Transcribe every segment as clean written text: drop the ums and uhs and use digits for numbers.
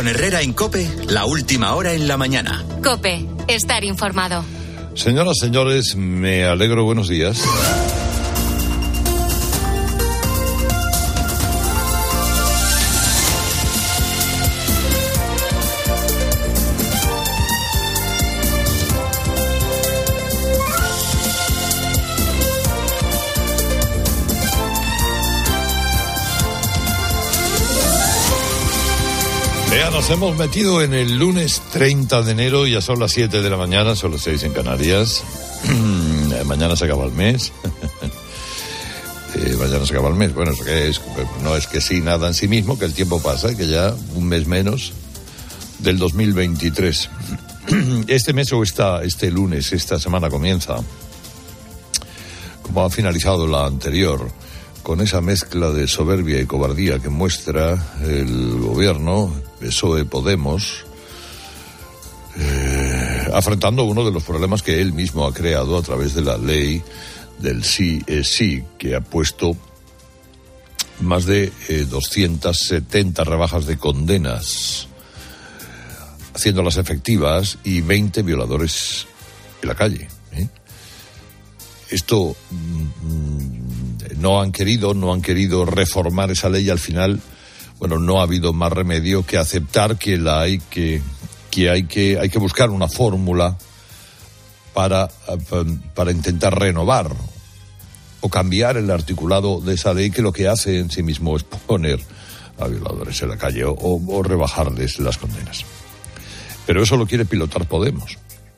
Con Herrera en COPE, la última hora en la mañana. COPE, estar informado. Señoras, señores, me alegro, buenos días. Nos hemos metido en el lunes 30 de enero, ya son las 7 de la mañana, son las 6 en Canarias. Mañana se acaba el mes. Mañana se acaba el mes. Bueno, eso que es, no es que sí nada en sí mismo, que el tiempo pasa, que ya un mes menos del 2023. Este mes o este lunes, esta semana comienza, como ha finalizado la anterior, con esa mezcla de soberbia y cobardía que muestra el gobierno, PSOE Podemos, afrontando uno de los problemas que él mismo ha creado a través de la ley del sí es sí, que ha puesto más de 270 rebajas de condenas, haciéndolas efectivas, y 20 violadores en la calle. Esto no han querido reformar esa ley, y al final, bueno, no ha habido más remedio que aceptar que hay que buscar una fórmula para intentar renovar o cambiar el articulado de esa ley, que lo que hace en sí mismo es poner a violadores en la calle o rebajarles las condenas. Pero eso lo quiere pilotar Podemos.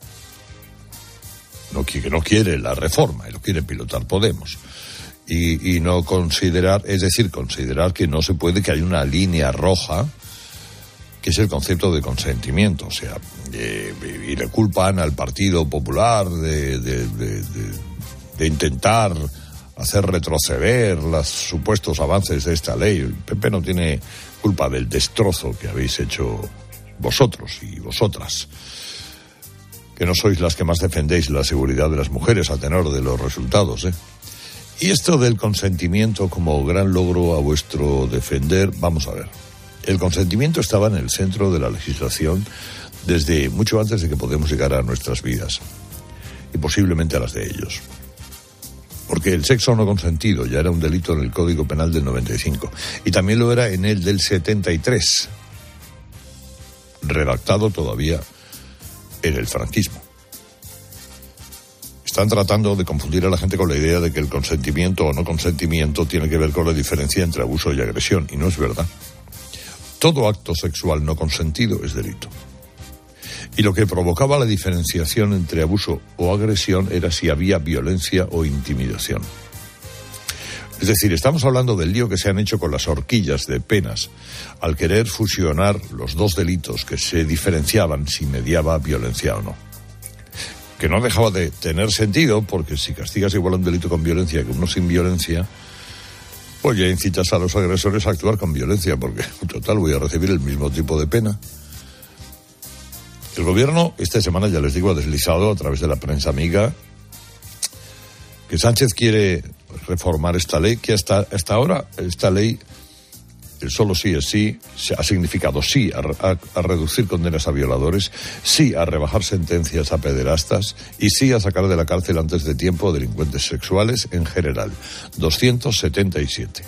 No quiere la reforma, lo quiere pilotar Podemos. Y no considerar que no se puede, que hay una línea roja, que es el concepto de consentimiento. O sea, y le culpan al Partido Popular de intentar hacer retroceder los supuestos avances de esta ley. El PP no tiene culpa del destrozo que habéis hecho vosotros y vosotras, que no sois las que más defendéis la seguridad de las mujeres a tenor de los resultados, Y esto del consentimiento como gran logro a vuestro defender, vamos a ver. El consentimiento estaba en el centro de la legislación desde mucho antes de que Podemos llegar a nuestras vidas, y posiblemente a las de ellos. Porque el sexo no consentido ya era un delito en el Código Penal del 95, y también lo era en el del 73, redactado todavía en el franquismo. Están tratando de confundir a la gente con la idea de que el consentimiento o no consentimiento tiene que ver con la diferencia entre abuso y agresión, y no es verdad. Todo acto sexual no consentido es delito. Y lo que provocaba la diferenciación entre abuso o agresión era si había violencia o intimidación. Es decir, estamos hablando del lío que se han hecho con las horquillas de penas al querer fusionar los dos delitos que se diferenciaban si mediaba violencia o no. Que no dejaba de tener sentido, porque si castigas igual un delito con violencia que uno sin violencia, pues ya incitas a los agresores a actuar con violencia, porque en total voy a recibir el mismo tipo de pena. El gobierno esta semana, ya les digo, ha deslizado a través de la prensa amiga que Sánchez quiere reformar esta ley, que hasta ahora esta ley, el solo sí es sí, ha significado sí a reducir condenas a violadores, sí a rebajar sentencias a pederastas y sí a sacar de la cárcel antes de tiempo a delincuentes sexuales en general. 277.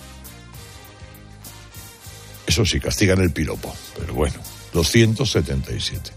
Eso sí, castigan el piropo, pero bueno, 277.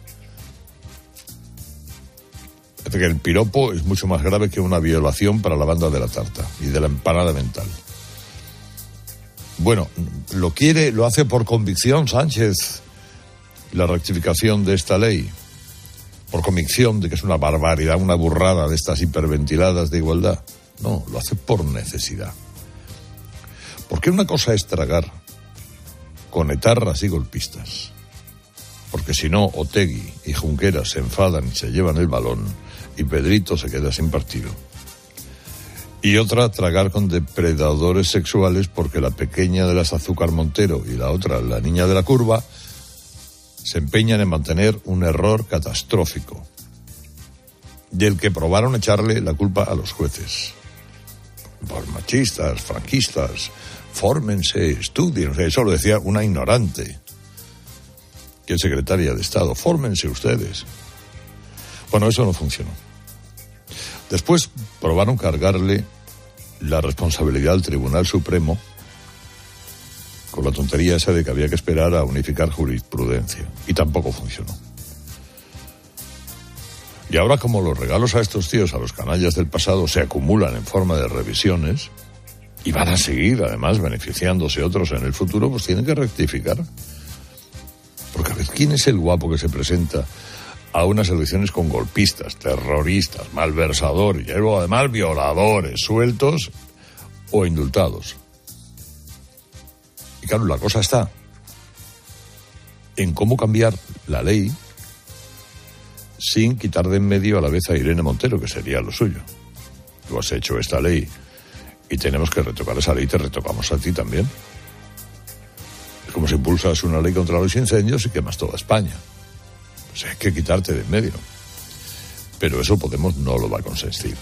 Parece que el piropo es mucho más grave que una violación para la banda de la tarta y de la empanada mental. Bueno, lo hace por convicción Sánchez, la rectificación de esta ley, por convicción de que es una barbaridad, una burrada de estas hiperventiladas de igualdad. No, lo hace por necesidad. Porque una cosa es tragar con etarras y golpistas, porque si no, Otegi y Junqueras se enfadan y se llevan el balón, y Pedrito se queda sin partido. Y otra, tragar con depredadores sexuales, porque la pequeña de las Azúcar Montero y la otra, la niña de la curva, se empeñan en mantener un error catastrófico, del que probaron echarle la culpa a los jueces. Por machistas, franquistas, fórmense, estudien. O sea, eso lo decía una ignorante, y el secretario de Estado. Fórmense ustedes. Bueno, eso no funcionó. Después probaron cargarle la responsabilidad al Tribunal Supremo con la tontería esa de que había que esperar a unificar jurisprudencia. Y tampoco funcionó. Y ahora, como los regalos a estos tíos, a los canallas del pasado, se acumulan en forma de revisiones y van a seguir, además, beneficiándose otros en el futuro, pues tienen que rectificar. Porque a ver, ¿quién es el guapo que se presenta a unas elecciones con golpistas, terroristas, malversadores, y luego además violadores, sueltos o indultados? Y claro, la cosa está en cómo cambiar la ley sin quitar de en medio a la vez a Irene Montero, que sería lo suyo. Tú has hecho esta ley y tenemos que retocar esa ley, te retocamos a ti también. Es como si impulsas una ley contra los incendios y quemas toda España. Pues hay que quitarte de en medio. Pero eso Podemos no lo va a consentir.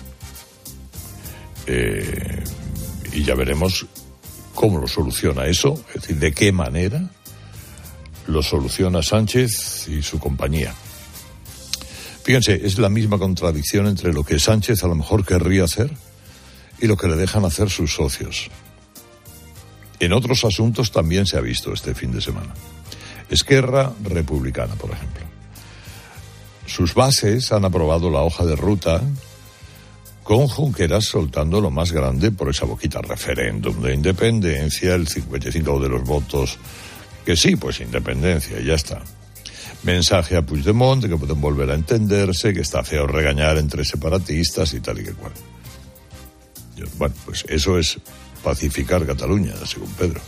Y ya veremos cómo lo soluciona eso, es decir, de qué manera lo soluciona Sánchez y su compañía. Fíjense, es la misma contradicción entre lo que Sánchez a lo mejor querría hacer y lo que le dejan hacer sus socios. En otros asuntos también se ha visto este fin de semana. Esquerra Republicana, por ejemplo. Sus bases han aprobado la hoja de ruta con Junqueras soltando lo más grande por esa boquita: referéndum de independencia, el 55% de los votos que sí, pues independencia, y ya está. Mensaje a Puigdemont de que pueden volver a entenderse, que está feo regañar entre separatistas y tal y que cual. Bueno, pues eso es pacificar Cataluña, según Pedro.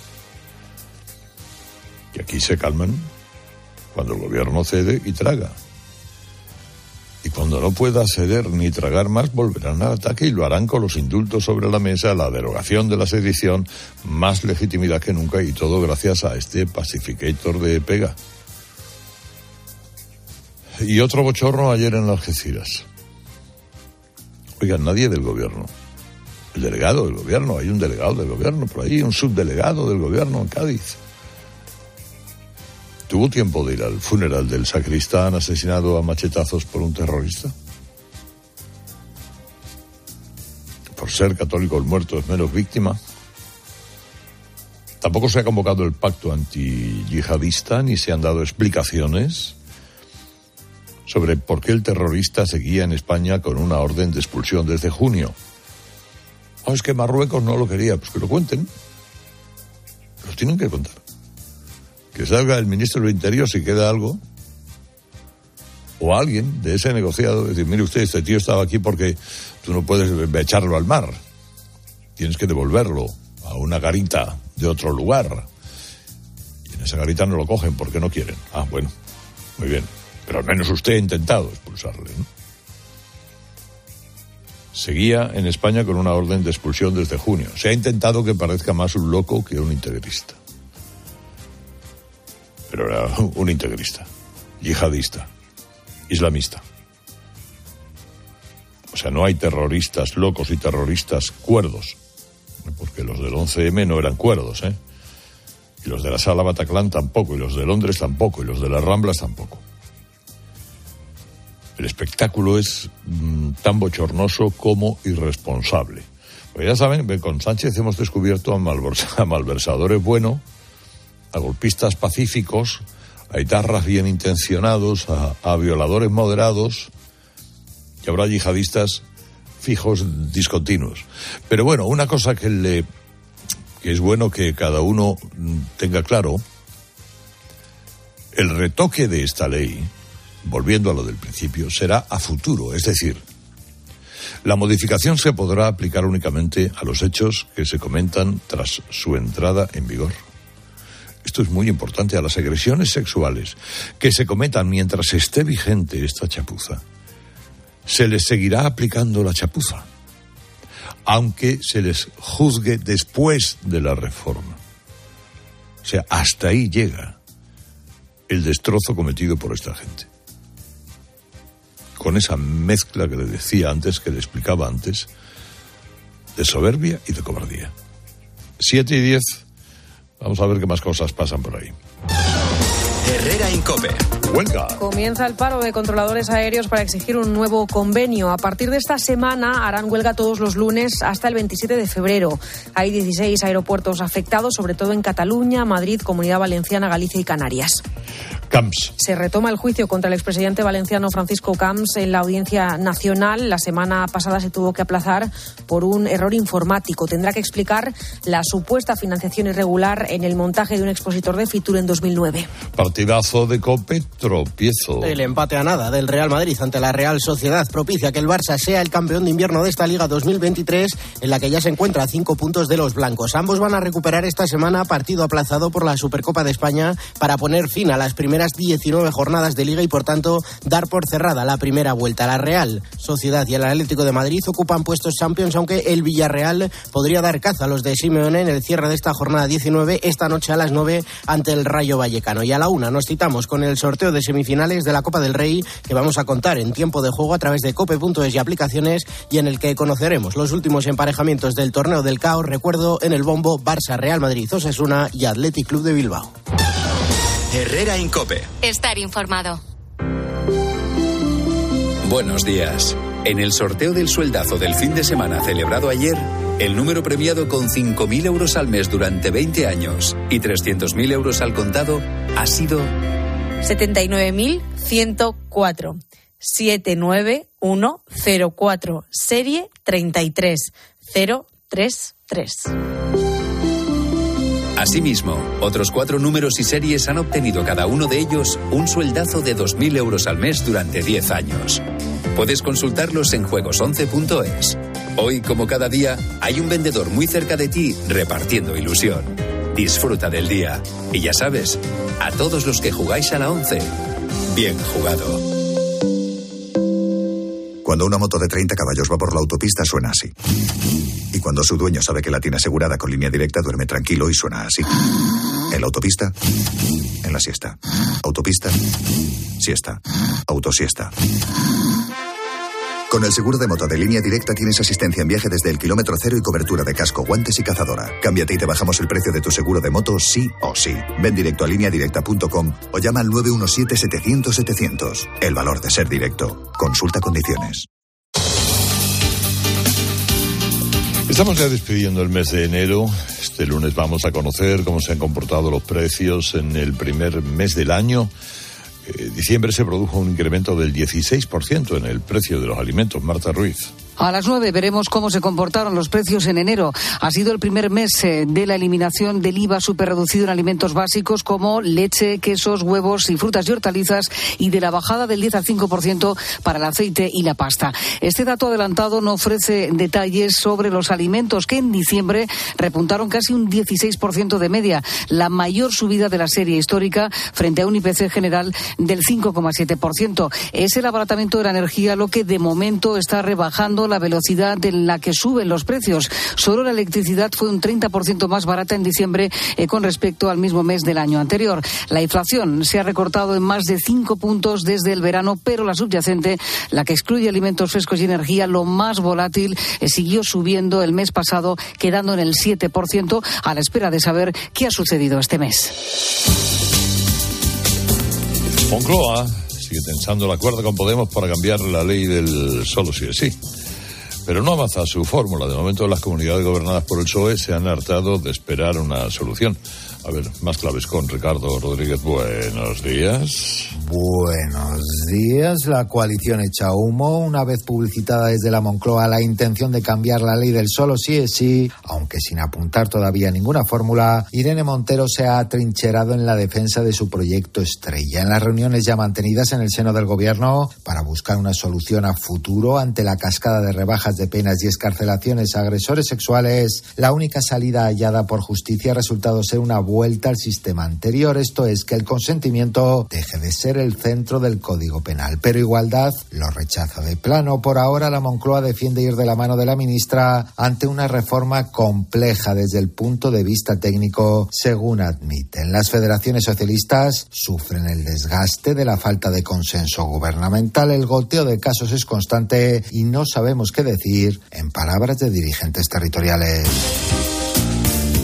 Y aquí se calman cuando el gobierno cede y traga. Y cuando no pueda ceder ni tragar más, volverán al ataque y lo harán con los indultos sobre la mesa, la derogación de la sedición, más legitimidad que nunca, y todo gracias a este pacificator de pega. Y otro bochorno ayer en Algeciras. Oigan, nadie del gobierno. El delegado del gobierno, hay un delegado del gobierno por ahí, un subdelegado del gobierno en Cádiz. ¿Tuvo tiempo de ir al funeral del sacristán asesinado a machetazos por un terrorista? Por ser católico el muerto es menos víctima. Tampoco se ha convocado el pacto antiyihadista ni se han dado explicaciones sobre por qué el terrorista seguía en España con una orden de expulsión desde junio. Oh, es que Marruecos no lo quería. Pues que lo cuenten. Los tienen que contar. Que salga el ministro del Interior si queda algo, o alguien de ese negociado, decir: mire usted, este tío estaba aquí porque tú no puedes echarlo al mar, tienes que devolverlo a una garita de otro lugar, y en esa garita no lo cogen porque no quieren. Ah, bueno, muy bien, pero al menos usted ha intentado expulsarle, ¿no? Seguía en España con una orden de expulsión desde junio. Se ha intentado que parezca más un loco que un integrista. Pero era un integrista, yihadista, islamista. O sea, no hay terroristas locos y terroristas cuerdos, porque los del 11M no eran cuerdos, ¿eh? Y los de la Sala Bataclan tampoco, y los de Londres tampoco, y los de las Ramblas tampoco. El espectáculo es tan bochornoso como irresponsable. Pues ya saben, con Sánchez hemos descubierto a malversadores buenos, a golpistas pacíficos, a etarras bien intencionados, a violadores moderados, y habrá yihadistas fijos discontinuos. Pero bueno, una cosa que es bueno que cada uno tenga claro: el retoque de esta ley, volviendo a lo del principio, será a futuro, es decir, la modificación se podrá aplicar únicamente a los hechos que se comentan tras su entrada en vigor. Esto es muy importante. A las agresiones sexuales que se cometan mientras esté vigente esta chapuza, se les seguirá aplicando la chapuza, aunque se les juzgue después de la reforma. O sea, hasta ahí llega el destrozo cometido por esta gente. Con esa mezcla que le decía antes, que le explicaba antes, de soberbia y de cobardía. 7:10. Vamos a ver qué más cosas pasan por ahí. Herrera Incope. Huelga. Comienza el paro de controladores aéreos para exigir un nuevo convenio. A partir de esta semana harán huelga todos los lunes hasta el 27 de febrero. Hay 16 aeropuertos afectados, sobre todo en Cataluña, Madrid, Comunidad Valenciana, Galicia y Canarias. Camps. Se retoma el juicio contra el expresidente valenciano Francisco Camps en la Audiencia Nacional. La semana pasada se tuvo que aplazar por un error informático. Tendrá que explicar la supuesta financiación irregular en el montaje de un expositor de Fitur en 2009. Partidazo de COPE, tropiezo. El empate a nada del Real Madrid ante la Real Sociedad propicia que el Barça sea el campeón de invierno de esta Liga 2023, en la que ya se encuentra a 5 puntos de los blancos. Ambos van a recuperar esta semana partido aplazado por la Supercopa de España para poner fin a las primeras 19 jornadas de Liga y, por tanto, dar por cerrada la primera vuelta. La Real Sociedad y el Atlético de Madrid ocupan puestos Champions, aunque el Villarreal podría dar caza a los de Simeone en el cierre de esta jornada 19, esta noche a las 9 ante el Rayo Vallecano. Y a la 1 nos citamos con el sorteo de semifinales de la Copa del Rey, que vamos a contar en tiempo de juego a través de cope.es y aplicaciones, y en el que conoceremos los últimos emparejamientos del torneo del caos. Recuerdo, en el bombo: Barça, Real Madrid, Osasuna y Athletic Club de Bilbao. Herrera Incope. Estar informado. Buenos días. En el sorteo del sueldazo del fin de semana celebrado ayer, el número premiado con 5.000 euros al mes durante 20 años y 300.000 euros al contado ha sido 79.104. 79104, serie 33033. Asimismo, otros 4 números y series han obtenido cada uno de ellos un sueldazo de 2.000 euros al mes durante 10 años. Puedes consultarlos en juegos11.es. Hoy, como cada día, hay un vendedor muy cerca de ti repartiendo ilusión. Disfruta del día. Y ya sabes, a todos los que jugáis a la 11, bien jugado. Cuando una moto de 30 caballos va por la autopista suena así. Y cuando su dueño sabe que la tiene asegurada con Línea Directa duerme tranquilo y suena así. En la autopista, en la siesta. Autopista, siesta. Autosiesta. Con el seguro de moto de Línea Directa tienes asistencia en viaje desde el kilómetro cero y cobertura de casco, guantes y cazadora. Cámbiate y te bajamos el precio de tu seguro de moto sí o sí. Ven directo a lineadirecta.com o llama al 917-700-700. El valor de ser directo. Consulta condiciones. Estamos ya despidiendo el mes de enero. Este lunes vamos a conocer cómo se han comportado los precios en el primer mes del año. Diciembre se produjo un incremento del 16% en el precio de los alimentos. Marta Ruiz. A las 9 veremos cómo se comportaron los precios en enero. Ha sido el primer mes de la eliminación del IVA superreducido en alimentos básicos como leche, quesos, huevos y frutas y hortalizas, y de la bajada del 10 al 5% para el aceite y la pasta. Este dato adelantado no ofrece detalles sobre los alimentos, que en diciembre repuntaron casi un 16% de media, la mayor subida de la serie histórica frente a un IPC general del 5,7%. Es el abaratamiento de la energía lo que de momento está rebajando la velocidad en la que suben los precios. Solo la electricidad fue un 30% más barata en diciembre con respecto al mismo mes del año anterior. La inflación se ha recortado en más de 5 puntos desde el verano, pero la subyacente, la que excluye alimentos frescos y energía, lo más volátil, siguió subiendo el mes pasado, quedando en el 7%, a la espera de saber qué ha sucedido este mes. Moncloa sigue tensando la cuerda con Podemos para cambiar la ley del solo sí es sí. Pero no avanza su fórmula. De momento, las comunidades gobernadas por el PSOE se han hartado de esperar una solución. A ver, más claves con Ricardo Rodríguez. Buenos días. Buenos días. La coalición echa humo. Una vez publicitada desde la Moncloa la intención de cambiar la ley del solo sí es sí, aunque sin apuntar todavía ninguna fórmula, Irene Montero se ha atrincherado en la defensa de su proyecto estrella. En las reuniones ya mantenidas en el seno del gobierno para buscar una solución a futuro ante la cascada de rebajas de penas y excarcelaciones a agresores sexuales, la única salida hallada por justicia ha resultado ser una vuelta al sistema anterior, esto es, que el consentimiento deje de ser el centro del Código Penal. Pero Igualdad lo rechaza de plano. Por ahora, la Moncloa defiende ir de la mano de la ministra ante una reforma compleja desde el punto de vista técnico, según admiten. Las federaciones socialistas sufren el desgaste de la falta de consenso gubernamental. El goteo de casos es constante y no sabemos qué decir, en palabras de dirigentes territoriales.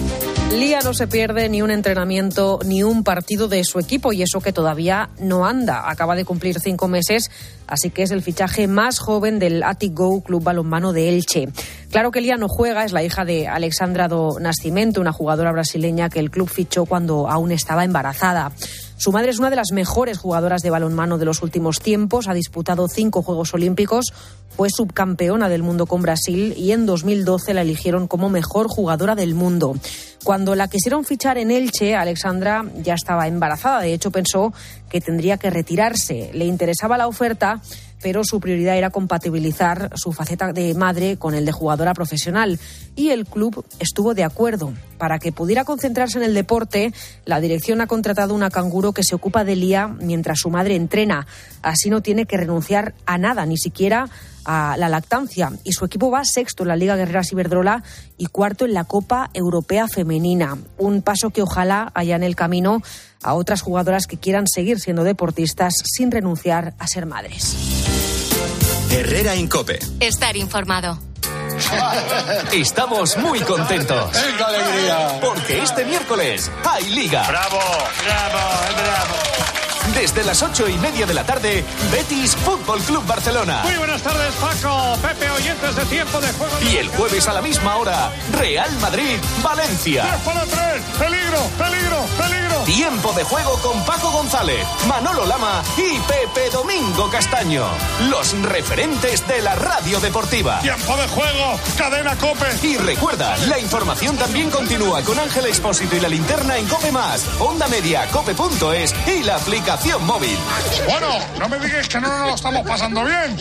Lía no se pierde ni un entrenamiento ni un partido de su equipo, y eso que todavía no anda. Acaba de cumplir 5 meses, así que es el fichaje más joven del Athletic Go, club balonmano de Elche. Claro que Lía no juega, es la hija de Alexandra do Nascimento, una jugadora brasileña que el club fichó cuando aún estaba embarazada. Su madre es una de las mejores jugadoras de balonmano de los últimos tiempos, ha disputado 5 Juegos Olímpicos, fue subcampeona del mundo con Brasil y en 2012 la eligieron como mejor jugadora del mundo. Cuando la quisieron fichar en Elche, Alexandra ya estaba embarazada, de hecho pensó que tendría que retirarse. Le interesaba la oferta, pero su prioridad era compatibilizar su faceta de madre con el de jugadora profesional, y el club estuvo de acuerdo. Para que pudiera concentrarse en el deporte, la dirección ha contratado una canguro que se ocupa de Lía mientras su madre entrena. Así no tiene que renunciar a nada, ni siquiera a la lactancia, y su equipo va sexto en la Liga Guerreras Iberdrola y cuarto en la Copa Europea Femenina. Un paso que ojalá haya en el camino a otras jugadoras que quieran seguir siendo deportistas sin renunciar a ser madres. Herrera en COPE. Estar informado. Estamos muy contentos. ¡Qué alegría! Porque este miércoles hay Liga. ¡Bravo! ¡Bravo! ¡Bravo! Desde las 8:30 de la tarde, Betis Fútbol Club Barcelona. Muy buenas tardes, Paco, Pepe, oyentes de Tiempo de Juego. Y el jueves a la misma hora, Real Madrid, Valencia. 3-3, peligro, peligro, peligro. Tiempo de Juego con Paco González, Manolo Lama y Pepe Domingo Castaño. Los referentes de la radio deportiva. Tiempo de Juego, Cadena COPE. Y recuerda, la información también continúa con Ángel Expósito y la linterna en COPE+, Onda Media, cope.es y la aplicación móvil. Bueno, no me digas que no nos lo estamos pasando bien.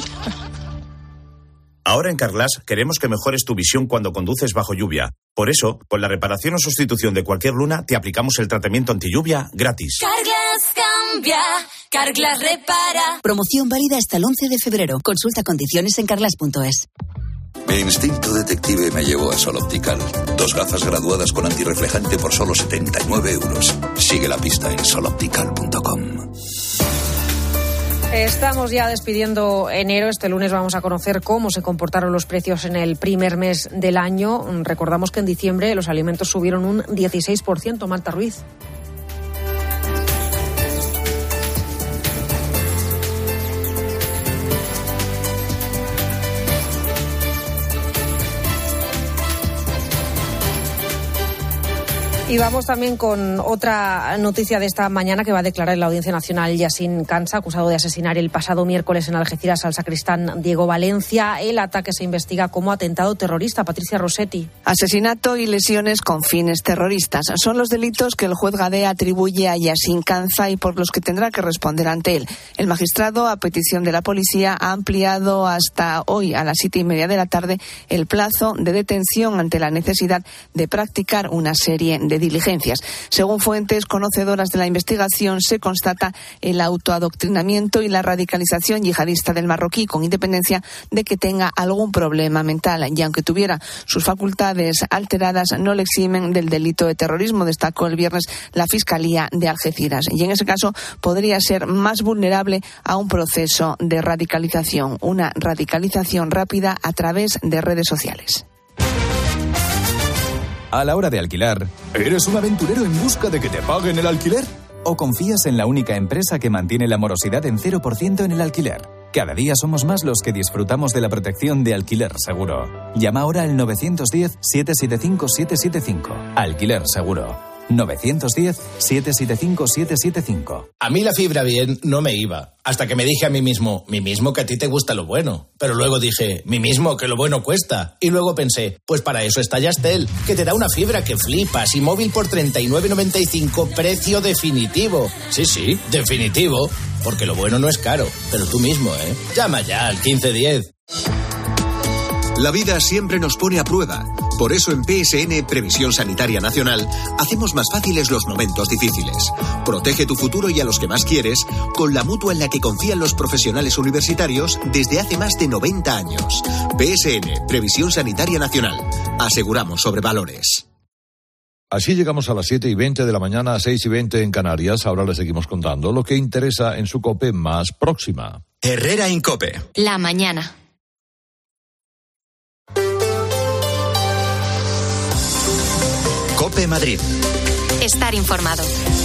Ahora en Carglass queremos que mejores tu visión cuando conduces bajo lluvia. Por eso, con la reparación o sustitución de cualquier luna, te aplicamos el tratamiento antilluvia gratis. Carglass cambia, Carglass repara. Promoción válida hasta el 11 de febrero. Consulta condiciones en carglass.es. Mi instinto detective me llevó a Sol Optical. 2 gafas graduadas con antirreflejante por solo 79 euros. Sigue la pista en soloptical.com. Estamos ya despidiendo enero. Este lunes vamos a conocer cómo se comportaron los precios en el primer mes del año. Recordamos que en diciembre los alimentos subieron un 16%. Marta Ruiz. Y vamos también con otra noticia de esta mañana que va a declarar en la Audiencia Nacional Yassine Kansa, acusado de asesinar el pasado miércoles en Algeciras al sacristán Diego Valencia. El ataque se investiga como atentado terrorista. Patricia Rossetti. Asesinato y lesiones con fines terroristas son los delitos que el juez Gadea atribuye a Yassine Kansa y por los que tendrá que responder ante él. El magistrado, a petición de la policía, ha ampliado hasta hoy a las 7:30 de la tarde el plazo de detención ante la necesidad de practicar una serie de diligencias. Según fuentes conocedoras de la investigación, se constata el autoadoctrinamiento y la radicalización yihadista del marroquí, con independencia de que tenga algún problema mental, y aunque tuviera sus facultades alteradas, no le eximen del delito de terrorismo, destacó el viernes la Fiscalía de Algeciras. Y en ese caso podría ser más vulnerable a un proceso de radicalización, una radicalización rápida a través de redes sociales. A la hora de alquilar, ¿eres un aventurero en busca de que te paguen el alquiler? ¿O confías en la única empresa que mantiene la morosidad en 0% en el alquiler? Cada día somos más los que disfrutamos de la protección de Alquiler Seguro. Llama ahora al 910-775-775. Alquiler Seguro. 910-775-775. A mí la fibra bien no me iba, hasta que me dije a mí mismo que a ti te gusta lo bueno. Pero luego dije, mí mismo que lo bueno cuesta. Y luego pensé, pues para eso está Yastel, que te da una fibra que flipas y móvil por 39,95, precio definitivo. Sí, definitivo, porque lo bueno no es caro, pero tú mismo, Llama ya al 1510. La vida siempre nos pone a prueba. Por eso en PSN, Previsión Sanitaria Nacional, hacemos más fáciles los momentos difíciles. Protege tu futuro y a los que más quieres con la mutua en la que confían los profesionales universitarios desde hace más de 90 años. PSN, Previsión Sanitaria Nacional. Aseguramos sobre valores. Así llegamos a las 7:20 de la mañana, 6:20 en Canarias. Ahora les seguimos contando lo que interesa en su COPE más próxima. Herrera en COPE. La mañana. COPE Madrid. Estar informado.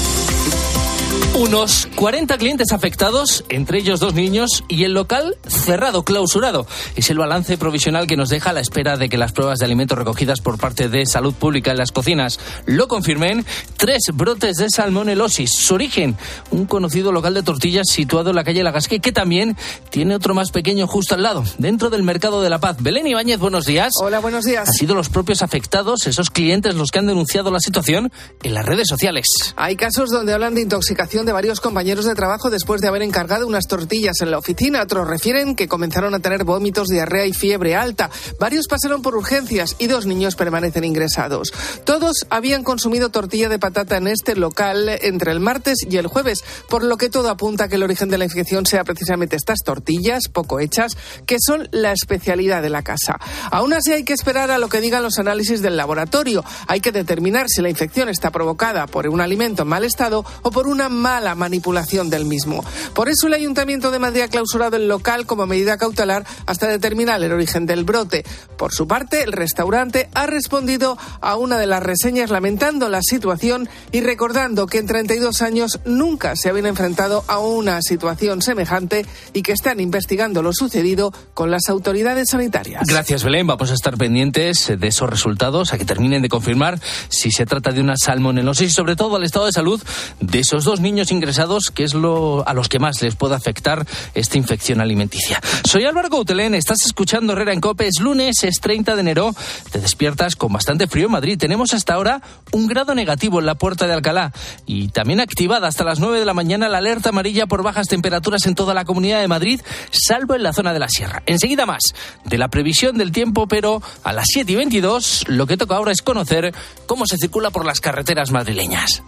Unos 40 clientes afectados, entre ellos 2 niños, y el local cerrado, clausurado. Es el balance provisional que nos deja a la espera de que las pruebas de alimentos recogidas por parte de Salud Pública en las cocinas lo confirmen. 3 brotes de salmonelosis. Su origen, un conocido local de tortillas situado en la calle Lagasque, que también tiene otro más pequeño justo al lado, dentro del Mercado de la Paz. Belén Ibáñez, buenos días. Hola, buenos días. Han sido los propios afectados, esos clientes, los que han denunciado la situación en las redes sociales. Hay casos donde hablan de intoxicación de varios compañeros de trabajo después de haber encargado unas tortillas en la oficina. Otros refieren que comenzaron a tener vómitos, diarrea y fiebre alta. Varios pasaron por urgencias y 2 niños permanecen ingresados. Todos habían consumido tortilla de patata en este local entre el martes y el jueves, por lo que todo apunta a que el origen de la infección sea precisamente estas tortillas poco hechas, que son la especialidad de la casa. Aún así hay que esperar a lo que digan los análisis del laboratorio. Hay que determinar si la infección está provocada por un alimento en mal estado o por una mala manipulación del mismo. Por eso el Ayuntamiento de Madrid ha clausurado el local como medida cautelar hasta determinar el origen del brote. Por su parte, el restaurante ha respondido a una de las reseñas lamentando la situación y recordando que en 32 años nunca se habían enfrentado a una situación semejante y que están investigando lo sucedido con las autoridades sanitarias. Gracias, Belén. Vamos a estar pendientes de esos resultados, a que terminen de confirmar si se trata de una salmonelosis y sobre todo al estado de salud de esos 2 niños ingresados, que es a los que más les puede afectar esta infección alimenticia. Soy Álvaro Coutelén, estás escuchando Herrera en COPE. Es lunes, es 30 de enero, te despiertas con bastante frío en Madrid. Tenemos hasta ahora 1 grado negativo en la Puerta de Alcalá y también activada hasta las 9 de la mañana la alerta amarilla por bajas temperaturas en toda la Comunidad de Madrid, salvo en la zona de la Sierra. Enseguida más de la previsión del tiempo, pero a las 7:22 lo que toca ahora es conocer cómo se circula por las carreteras madrileñas.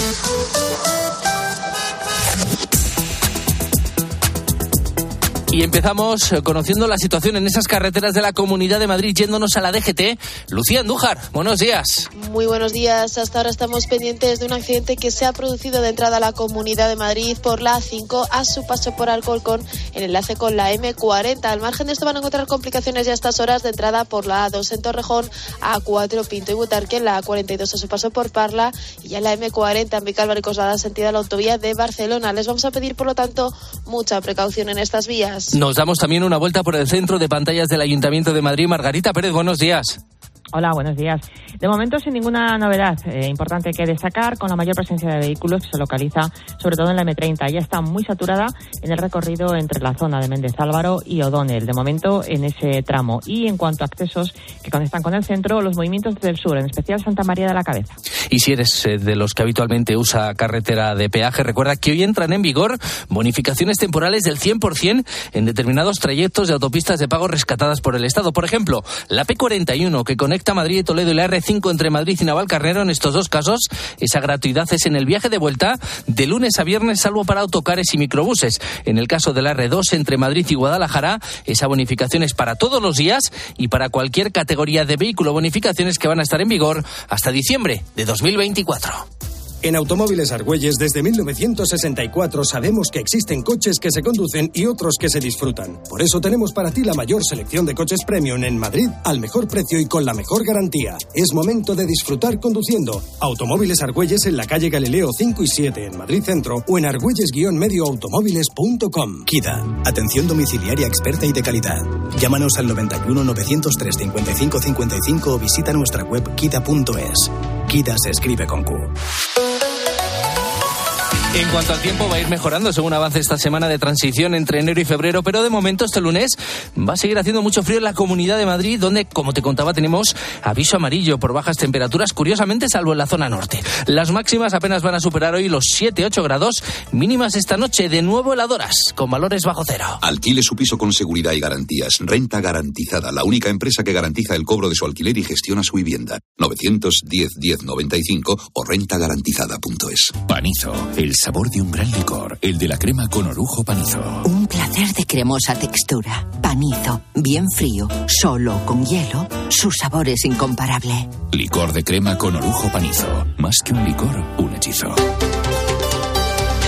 Y empezamos conociendo la situación en esas carreteras de la Comunidad de Madrid, yéndonos a la DGT. Lucía Andújar, buenos días. Muy buenos días. Hasta ahora estamos pendientes de un accidente que se ha producido de entrada a la Comunidad de Madrid por la A5 a su paso por Alcorcón, en enlace con la M40. Al margen de esto van a encontrar complicaciones ya a estas horas de entrada por la A2 en Torrejón, A4 Pinto y Butarque, la A42 a su paso por Parla y ya la M40 en Vicálvaro y Coslada, sentido a la autovía de Barcelona. Les vamos a pedir, por lo tanto, mucha precaución en estas vías. Nos damos también una vuelta por el centro de pantallas del Ayuntamiento de Madrid. Margarita Pérez, buenos días. Hola, buenos días. De momento, sin ninguna novedad importante que destacar, con la mayor presencia de vehículos que se localiza sobre todo en la M30. Ya está muy saturada en el recorrido entre la zona de Méndez Álvaro y O'Donnell, de momento en ese tramo. Y en cuanto a accesos que conectan con el centro, los movimientos desde el sur, en especial Santa María de la Cabeza. Y si eres de los que habitualmente usa carretera de peaje, recuerda que hoy entran en vigor bonificaciones temporales del 100% en determinados trayectos de autopistas de pago rescatadas por el Estado. Por ejemplo, la P41, que conecta Madrid y Toledo, y la R5 entre Madrid y Navalcarnero. En estos 2 casos, esa gratuidad es en el viaje de vuelta de lunes a viernes, salvo para autocares y microbuses. En el caso de la R2 entre Madrid y Guadalajara, esa bonificación es para todos los días y para cualquier categoría de vehículo. Bonificaciones que van a estar en vigor hasta diciembre de 2024. En Automóviles Argüelles, desde 1964, sabemos que existen coches que se conducen y otros que se disfrutan. Por eso tenemos para ti la mayor selección de coches premium en Madrid, al mejor precio y con la mejor garantía. Es momento de disfrutar conduciendo. Automóviles Argüelles en la calle Galileo 5 y 7 en Madrid Centro o en argüelles-medioautomóviles.com. Kida, atención domiciliaria experta y de calidad. Llámanos al 91 903 55 55 o visita nuestra web kida.es. Kida se escribe con Q. En cuanto al tiempo, va a ir mejorando según avance esta semana de transición entre enero y febrero, pero de momento este lunes va a seguir haciendo mucho frío en la Comunidad de Madrid, donde, como te contaba, tenemos aviso amarillo por bajas temperaturas, curiosamente salvo en la zona norte. Las máximas apenas van a superar hoy los 7-8 grados, mínimas esta noche de nuevo heladoras, con valores bajo cero. Alquile su piso con seguridad y garantías. Renta Garantizada, la única empresa que garantiza el cobro de su alquiler y gestiona su vivienda. 910-1095 o rentagarantizada.es. Panizo, el sabor de un gran licor, el de la crema con orujo Panizo. Un placer de cremosa textura. Panizo, bien frío, solo con hielo, su sabor es incomparable. Licor de crema con orujo Panizo. Más que un licor, un hechizo.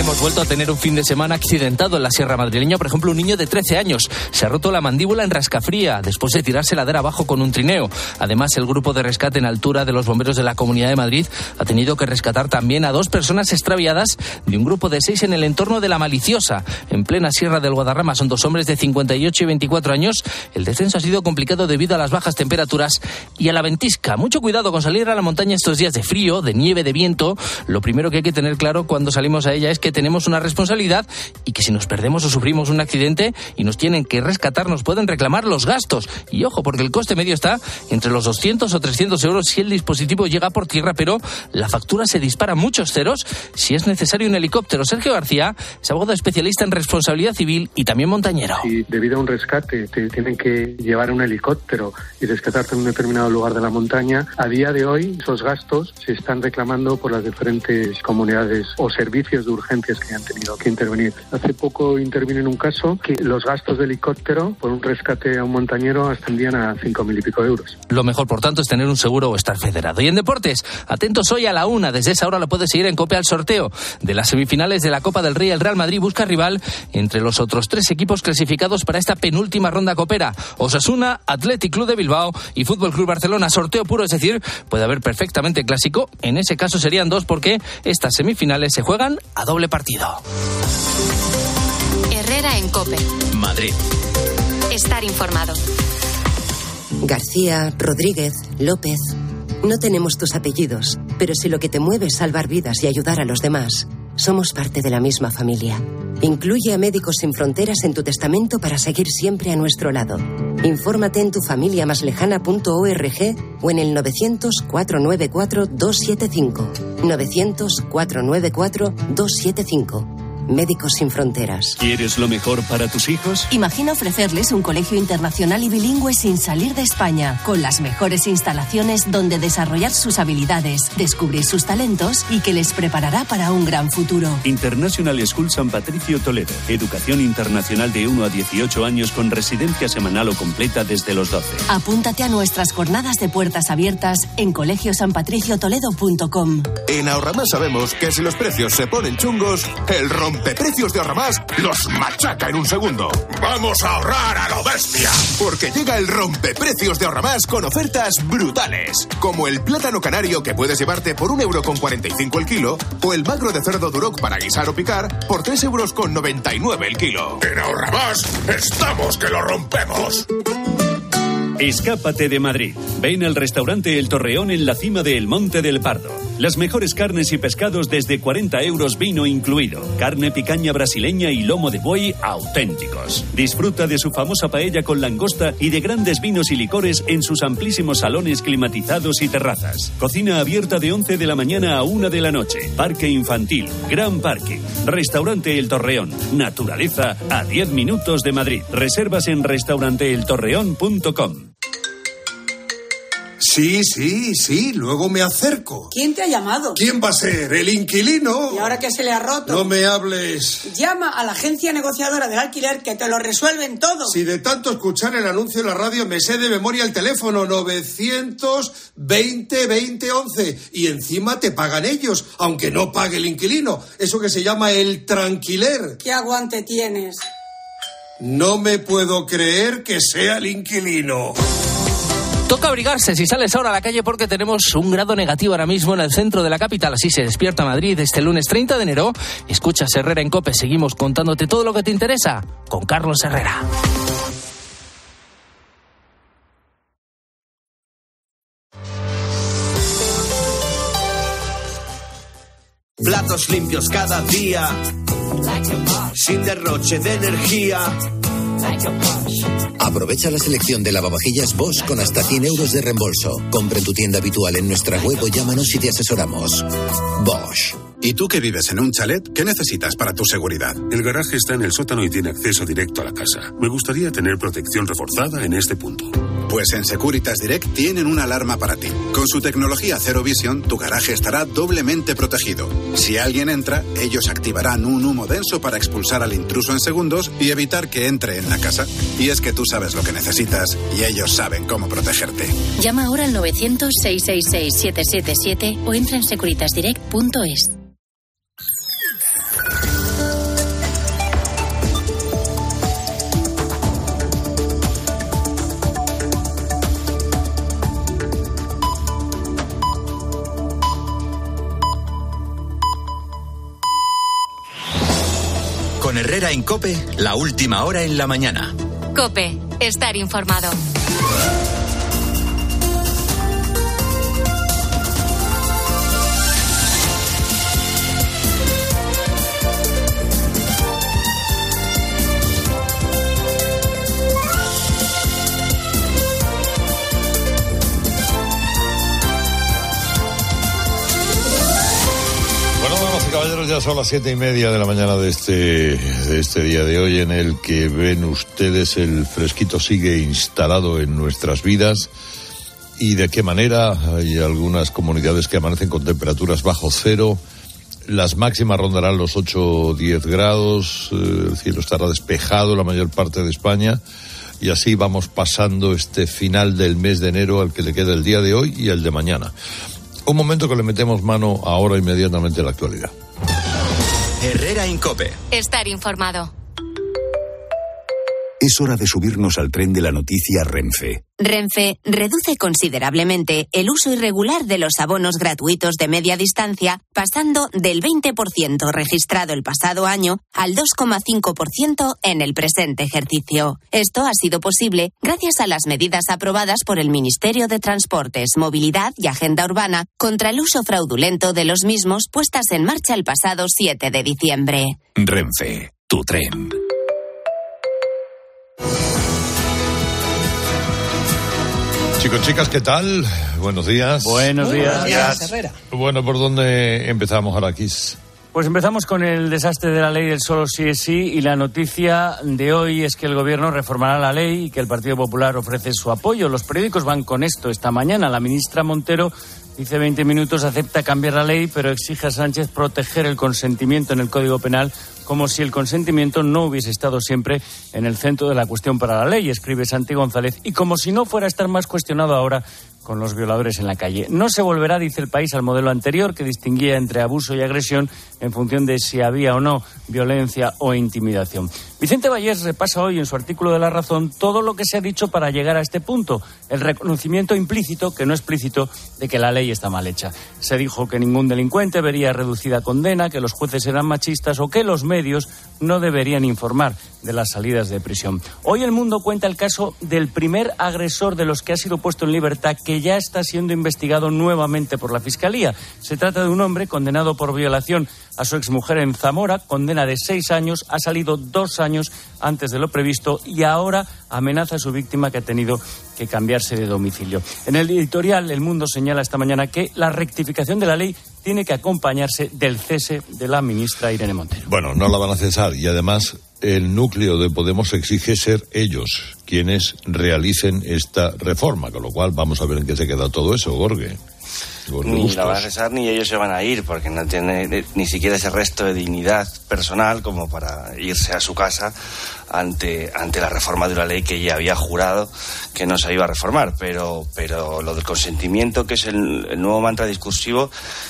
Hemos vuelto a tener un fin de semana accidentado en la Sierra Madrileña. Por ejemplo, un niño de 13 años se ha roto la mandíbula en Rascafría después de tirarse ladera abajo con un trineo. Además, el grupo de rescate en altura de los bomberos de la Comunidad de Madrid ha tenido que rescatar también a 2 personas extraviadas de un grupo de 6 en el entorno de La Maliciosa, en plena Sierra del Guadarrama. Son 2 hombres de 58 y 24 años. El descenso ha sido complicado debido a las bajas temperaturas y a la ventisca. Mucho cuidado con salir a la montaña estos días de frío, de nieve, de viento. Lo primero que hay que tener claro cuando salimos a ella es que tenemos una responsabilidad y que si nos perdemos o sufrimos un accidente y nos tienen que rescatar, nos pueden reclamar los gastos. Y ojo, porque el coste medio está entre los 200 o 300 euros si el dispositivo llega por tierra, pero la factura se dispara muchos ceros si es necesario un helicóptero. Sergio García es abogado especialista en responsabilidad civil y también montañero. Si debido a un rescate te tienen que llevar un helicóptero y rescatarte en un determinado lugar de la montaña, a día de hoy esos gastos se están reclamando por las diferentes comunidades o servicios de urgencias que han tenido que intervenir. Hace poco intervino en un caso que los gastos de helicóptero por un rescate a un montañero ascendían a 5.000 y pico euros. Lo mejor, por tanto, es tener un seguro o estar federado. Y en deportes, atentos hoy a la 1. Desde esa hora lo puedes seguir en COPE al sorteo de las semifinales de la Copa del Rey. El Real Madrid busca rival entre los otros 3 equipos clasificados para esta penúltima ronda copera: Osasuna, Athletic Club de Bilbao y Fútbol Club Barcelona. Sorteo puro, es decir, puede haber perfectamente clásico. En ese caso serían 2 porque estas semifinales se juegan a doble partido. Herrera en COPE. Madrid. Estar informado. García, Rodríguez, López. No tenemos tus apellidos, pero si lo que te mueve es salvar vidas y ayudar a los demás, somos parte de la misma familia. Incluye a Médicos Sin Fronteras en tu testamento para seguir siempre a nuestro lado. Infórmate en tufamiliamaslejana.org o en el 900-494-275. 900-494-275. Médicos Sin Fronteras. ¿Quieres lo mejor para tus hijos? Imagina ofrecerles un colegio internacional y bilingüe sin salir de España, con las mejores instalaciones donde desarrollar sus habilidades, descubrir sus talentos y que les preparará para un gran futuro. International School San Patricio Toledo. Educación internacional de 1 a 18 años con residencia semanal o completa desde los 12. Apúntate a nuestras jornadas de puertas abiertas en colegiosanpatriciotoledo.com. En Ahorramás sabemos que si los precios se ponen chungos, el rompeprecios de Ahorramás los machaca en un segundo. ¡Vamos a ahorrar a lo bestia! Porque llega el rompeprecios de Ahorramás con ofertas brutales. Como el plátano canario que puedes llevarte por 1,45 € el kilo, o el magro de cerdo Duroc para guisar o picar por 3,99 € el kilo. En Ahorramás estamos que lo rompemos. Escápate de Madrid. Ven al restaurante El Torreón en la cima de El Monte del Pardo. Las mejores carnes y pescados desde 40 euros, vino incluido. Carne picaña brasileña y lomo de buey auténticos. Disfruta de su famosa paella con langosta y de grandes vinos y licores en sus amplísimos salones climatizados y terrazas. Cocina abierta de 11 de la mañana a 1 de la noche. Parque infantil, gran parque. Restaurante El Torreón. Naturaleza a 10 minutos de Madrid. Reservas en restauranteeltorreón.com. Sí, luego me acerco. ¿Quién te ha llamado? ¿Quién va a ser? ¿El inquilino? ¿Y ahora que se le ha roto? No me hables. Llama a la agencia negociadora del alquiler que te lo resuelven todo. Si de tanto escuchar el anuncio en la radio me sé de memoria el teléfono 920-2011 y encima te pagan ellos, aunque no pague el inquilino. Eso que se llama el tranquiler. ¿Qué aguante tienes? No me puedo creer que sea el inquilino. Toca abrigarse si sales ahora a la calle porque tenemos un grado negativo ahora mismo en el centro de la capital. Así se despierta Madrid este lunes 30 de enero. Escuchas Herrera en COPE. Seguimos contándote todo lo que te interesa con Carlos Herrera. Platos limpios cada día, sin derroche de energía. Aprovecha la selección de lavavajillas Bosch con hasta 100 euros de reembolso. Compra en tu tienda habitual en nuestra web o llámanos y te asesoramos. Bosch. ¿Y tú que vives en un chalet? ¿Qué necesitas para tu seguridad? El garaje está en el sótano y tiene acceso directo a la casa. Me gustaría tener protección reforzada en este punto. Pues en Securitas Direct tienen una alarma para ti. Con su tecnología Zero Vision, tu garaje estará doblemente protegido. Si alguien entra, ellos activarán un humo denso para expulsar al intruso en segundos y evitar que entre en la casa. Y es que tú sabes lo que necesitas y ellos saben cómo protegerte. Llama ahora al 900-666-777 o entra en securitasdirect.es. Con Herrera en COPE, la última hora en la mañana. COPE, estar informado. Caballeros, ya son las 7:30 de la mañana de este día de hoy, en el que ven ustedes el fresquito sigue instalado en nuestras vidas. ¿Y de qué manera? Hay algunas comunidades que amanecen con temperaturas bajo cero. Las máximas rondarán los 8 o 10 grados. El cielo estará despejado en la mayor parte de España. Y así vamos pasando este final del mes de enero, al que le queda el día de hoy y el de mañana. Un momento que le metemos mano ahora inmediatamente a la actualidad. Herrera en COPE. Estar informado. Es hora de subirnos al tren de la noticia Renfe. Renfe reduce considerablemente el uso irregular de los abonos gratuitos de media distancia, pasando del 20% registrado el pasado año al 2,5% en el presente ejercicio. Esto ha sido posible gracias a las medidas aprobadas por el Ministerio de Transportes, Movilidad y Agenda Urbana contra el uso fraudulento de los mismos, puestas en marcha el pasado 7 de diciembre. Renfe, tu tren. Chicos, chicas, ¿qué tal? Buenos días. Buenos días. Herrera. Bueno, ¿por dónde empezamos, Araquis? Pues empezamos con el desastre de la ley del solo sí es sí, y la noticia de hoy es que el gobierno reformará la ley y que el Partido Popular ofrece su apoyo. Los periódicos van con esto esta mañana. La ministra Montero dice 20 minutos, acepta cambiar la ley, pero exige a Sánchez proteger el consentimiento en el Código Penal, como si el consentimiento no hubiese estado siempre en el centro de la cuestión para la ley, escribe Santi González, y como si no fuera a estar más cuestionado ahora con los violadores en la calle. No se volverá, dice el País, al modelo anterior, que distinguía entre abuso y agresión en función de si había o no violencia o intimidación. Vicente Vallés repasa hoy en su artículo de La Razón todo lo que se ha dicho para llegar a este punto, el reconocimiento implícito, que no explícito, de que la ley está mal hecha. Se dijo que ningún delincuente vería reducida condena, que los jueces eran machistas o que los medios no deberían informar de las salidas de prisión. Hoy El Mundo cuenta el caso del primer agresor de los que ha sido puesto en libertad, que ya está siendo investigado nuevamente por la Fiscalía. Se trata de un hombre condenado por violación a su exmujer en Zamora, condena de 6 años, ha salido 2 años antes de lo previsto y ahora amenaza a su víctima, que ha tenido que cambiarse de domicilio. En el editorial, El Mundo señala esta mañana que la rectificación de la ley tiene que acompañarse del cese de la ministra Irene Montero. Bueno, no la van a cesar, y además el núcleo de Podemos exige ser ellos quienes realicen esta reforma, con lo cual vamos a ver en qué se queda todo eso, Gorge. Ni la van a cesar ni ellos se van a ir, porque no tiene ni siquiera ese resto de dignidad personal como para irse a su casa ante la reforma de una ley que ya había jurado que no se iba a reformar. Pero lo del consentimiento, que es el nuevo mantra discursivo,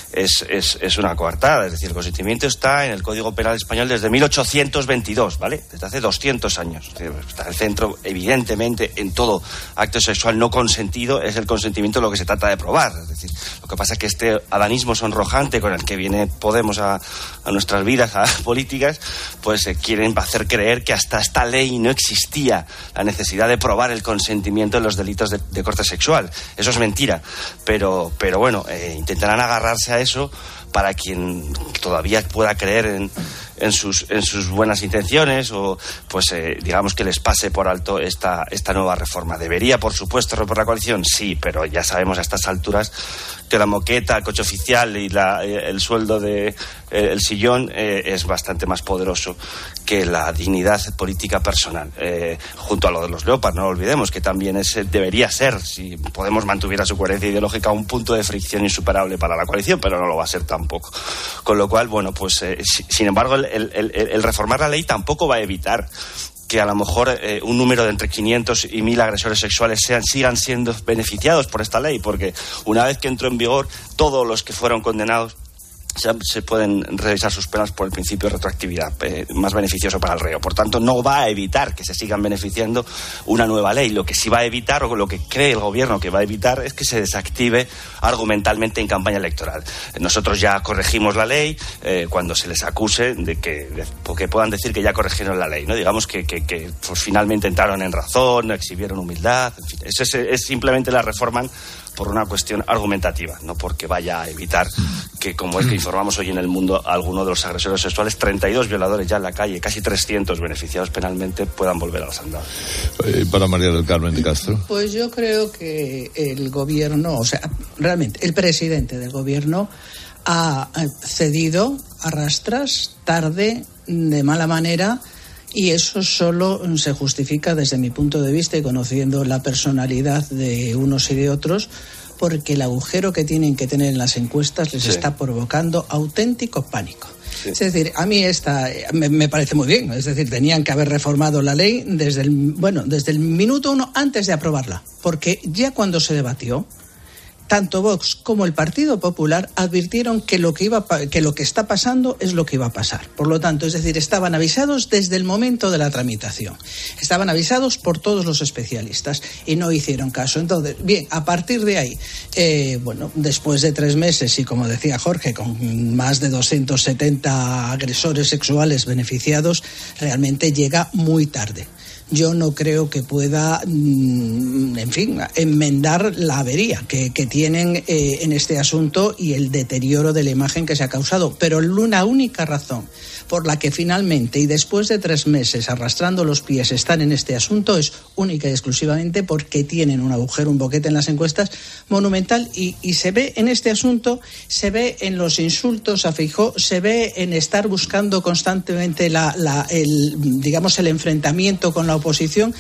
es una coartada. Es decir, el consentimiento está en el Código Penal español desde 1822, ¿vale? Desde hace 200 años. Está en el centro, evidentemente, en todo acto sexual no consentido es el consentimiento lo que se trata de probar. Es decir, lo que pasa es que este adanismo sonrojante con el que viene Podemos a nuestras vidas, a políticas, pues quieren hacer creer que hasta esta ley no existía la necesidad de probar el consentimiento en los delitos de corte sexual. Eso es mentira, pero bueno, intentarán agarrarse a eso para quien todavía pueda creer en sus buenas intenciones, o pues digamos que les pase por alto esta nueva reforma. ¿Debería, por supuesto, romper la coalición? Sí, pero ya sabemos a estas alturas que la moqueta, el coche oficial y el sueldo de el sillón es bastante más poderoso que la dignidad política personal, junto a lo de los Leopard. No lo olvidemos, que también debería ser, si Podemos mantuviera su coherencia ideológica, un punto de fricción insuperable para la coalición, pero no lo va a ser tampoco. Con lo cual, bueno, pues sin embargo, el reformar la ley tampoco va a evitar que a lo mejor un número de entre 500 y 1.000 agresores sexuales sigan siendo beneficiados por esta ley, porque una vez que entró en vigor, todos los que fueron condenados se pueden revisar sus penas por el principio de retroactividad, más beneficioso para el reo. Por tanto, no va a evitar que se sigan beneficiando una nueva ley. Lo que sí va a evitar, o lo que cree el gobierno que va a evitar, es que se desactive argumentalmente en campaña electoral. Nosotros ya corregimos la ley cuando se les acuse de que puedan decir que ya corrigieron la ley, ¿no? Digamos que pues, finalmente entraron en razón, exhibieron humildad, en fin. Eso es simplemente la reforman por una cuestión argumentativa, no porque vaya a evitar que, como es que informamos hoy en El Mundo, alguno de los agresores sexuales, 32 violadores ya en la calle, casi 300 beneficiados penalmente, puedan volver a las andadas. Para María del Carmen de Castro. Pues yo creo que el gobierno, o sea, realmente el presidente del gobierno ha cedido a rastras, tarde, de mala manera. Y eso solo se justifica desde mi punto de vista y conociendo la personalidad de unos y de otros, porque el agujero que tienen que tener en las encuestas les está provocando auténtico pánico. Sí. Es decir, a mí esta me parece muy bien. Es decir, tenían que haber reformado la ley desde el minuto 1 antes de aprobarla, porque ya cuando se debatió, tanto Vox como el Partido Popular advirtieron que lo que está pasando es lo que iba a pasar. Por lo tanto, es decir, estaban avisados desde el momento de la tramitación. Estaban avisados por todos los especialistas y no hicieron caso. Entonces, bien, a partir de ahí, después de 3 meses y, como decía Jorge, con más de 270 agresores sexuales beneficiados, realmente llega muy tarde. Yo no creo que pueda, enmendar la avería que tienen en este asunto y el deterioro de la imagen que se ha causado. Pero una única razón por la que finalmente, y después de 3 meses arrastrando los pies, están en este asunto es única y exclusivamente porque tienen un agujero, un boquete en las encuestas monumental y se ve en este asunto, se ve en los insultos a Feijóo, se ve en estar buscando constantemente el enfrentamiento con la oposición,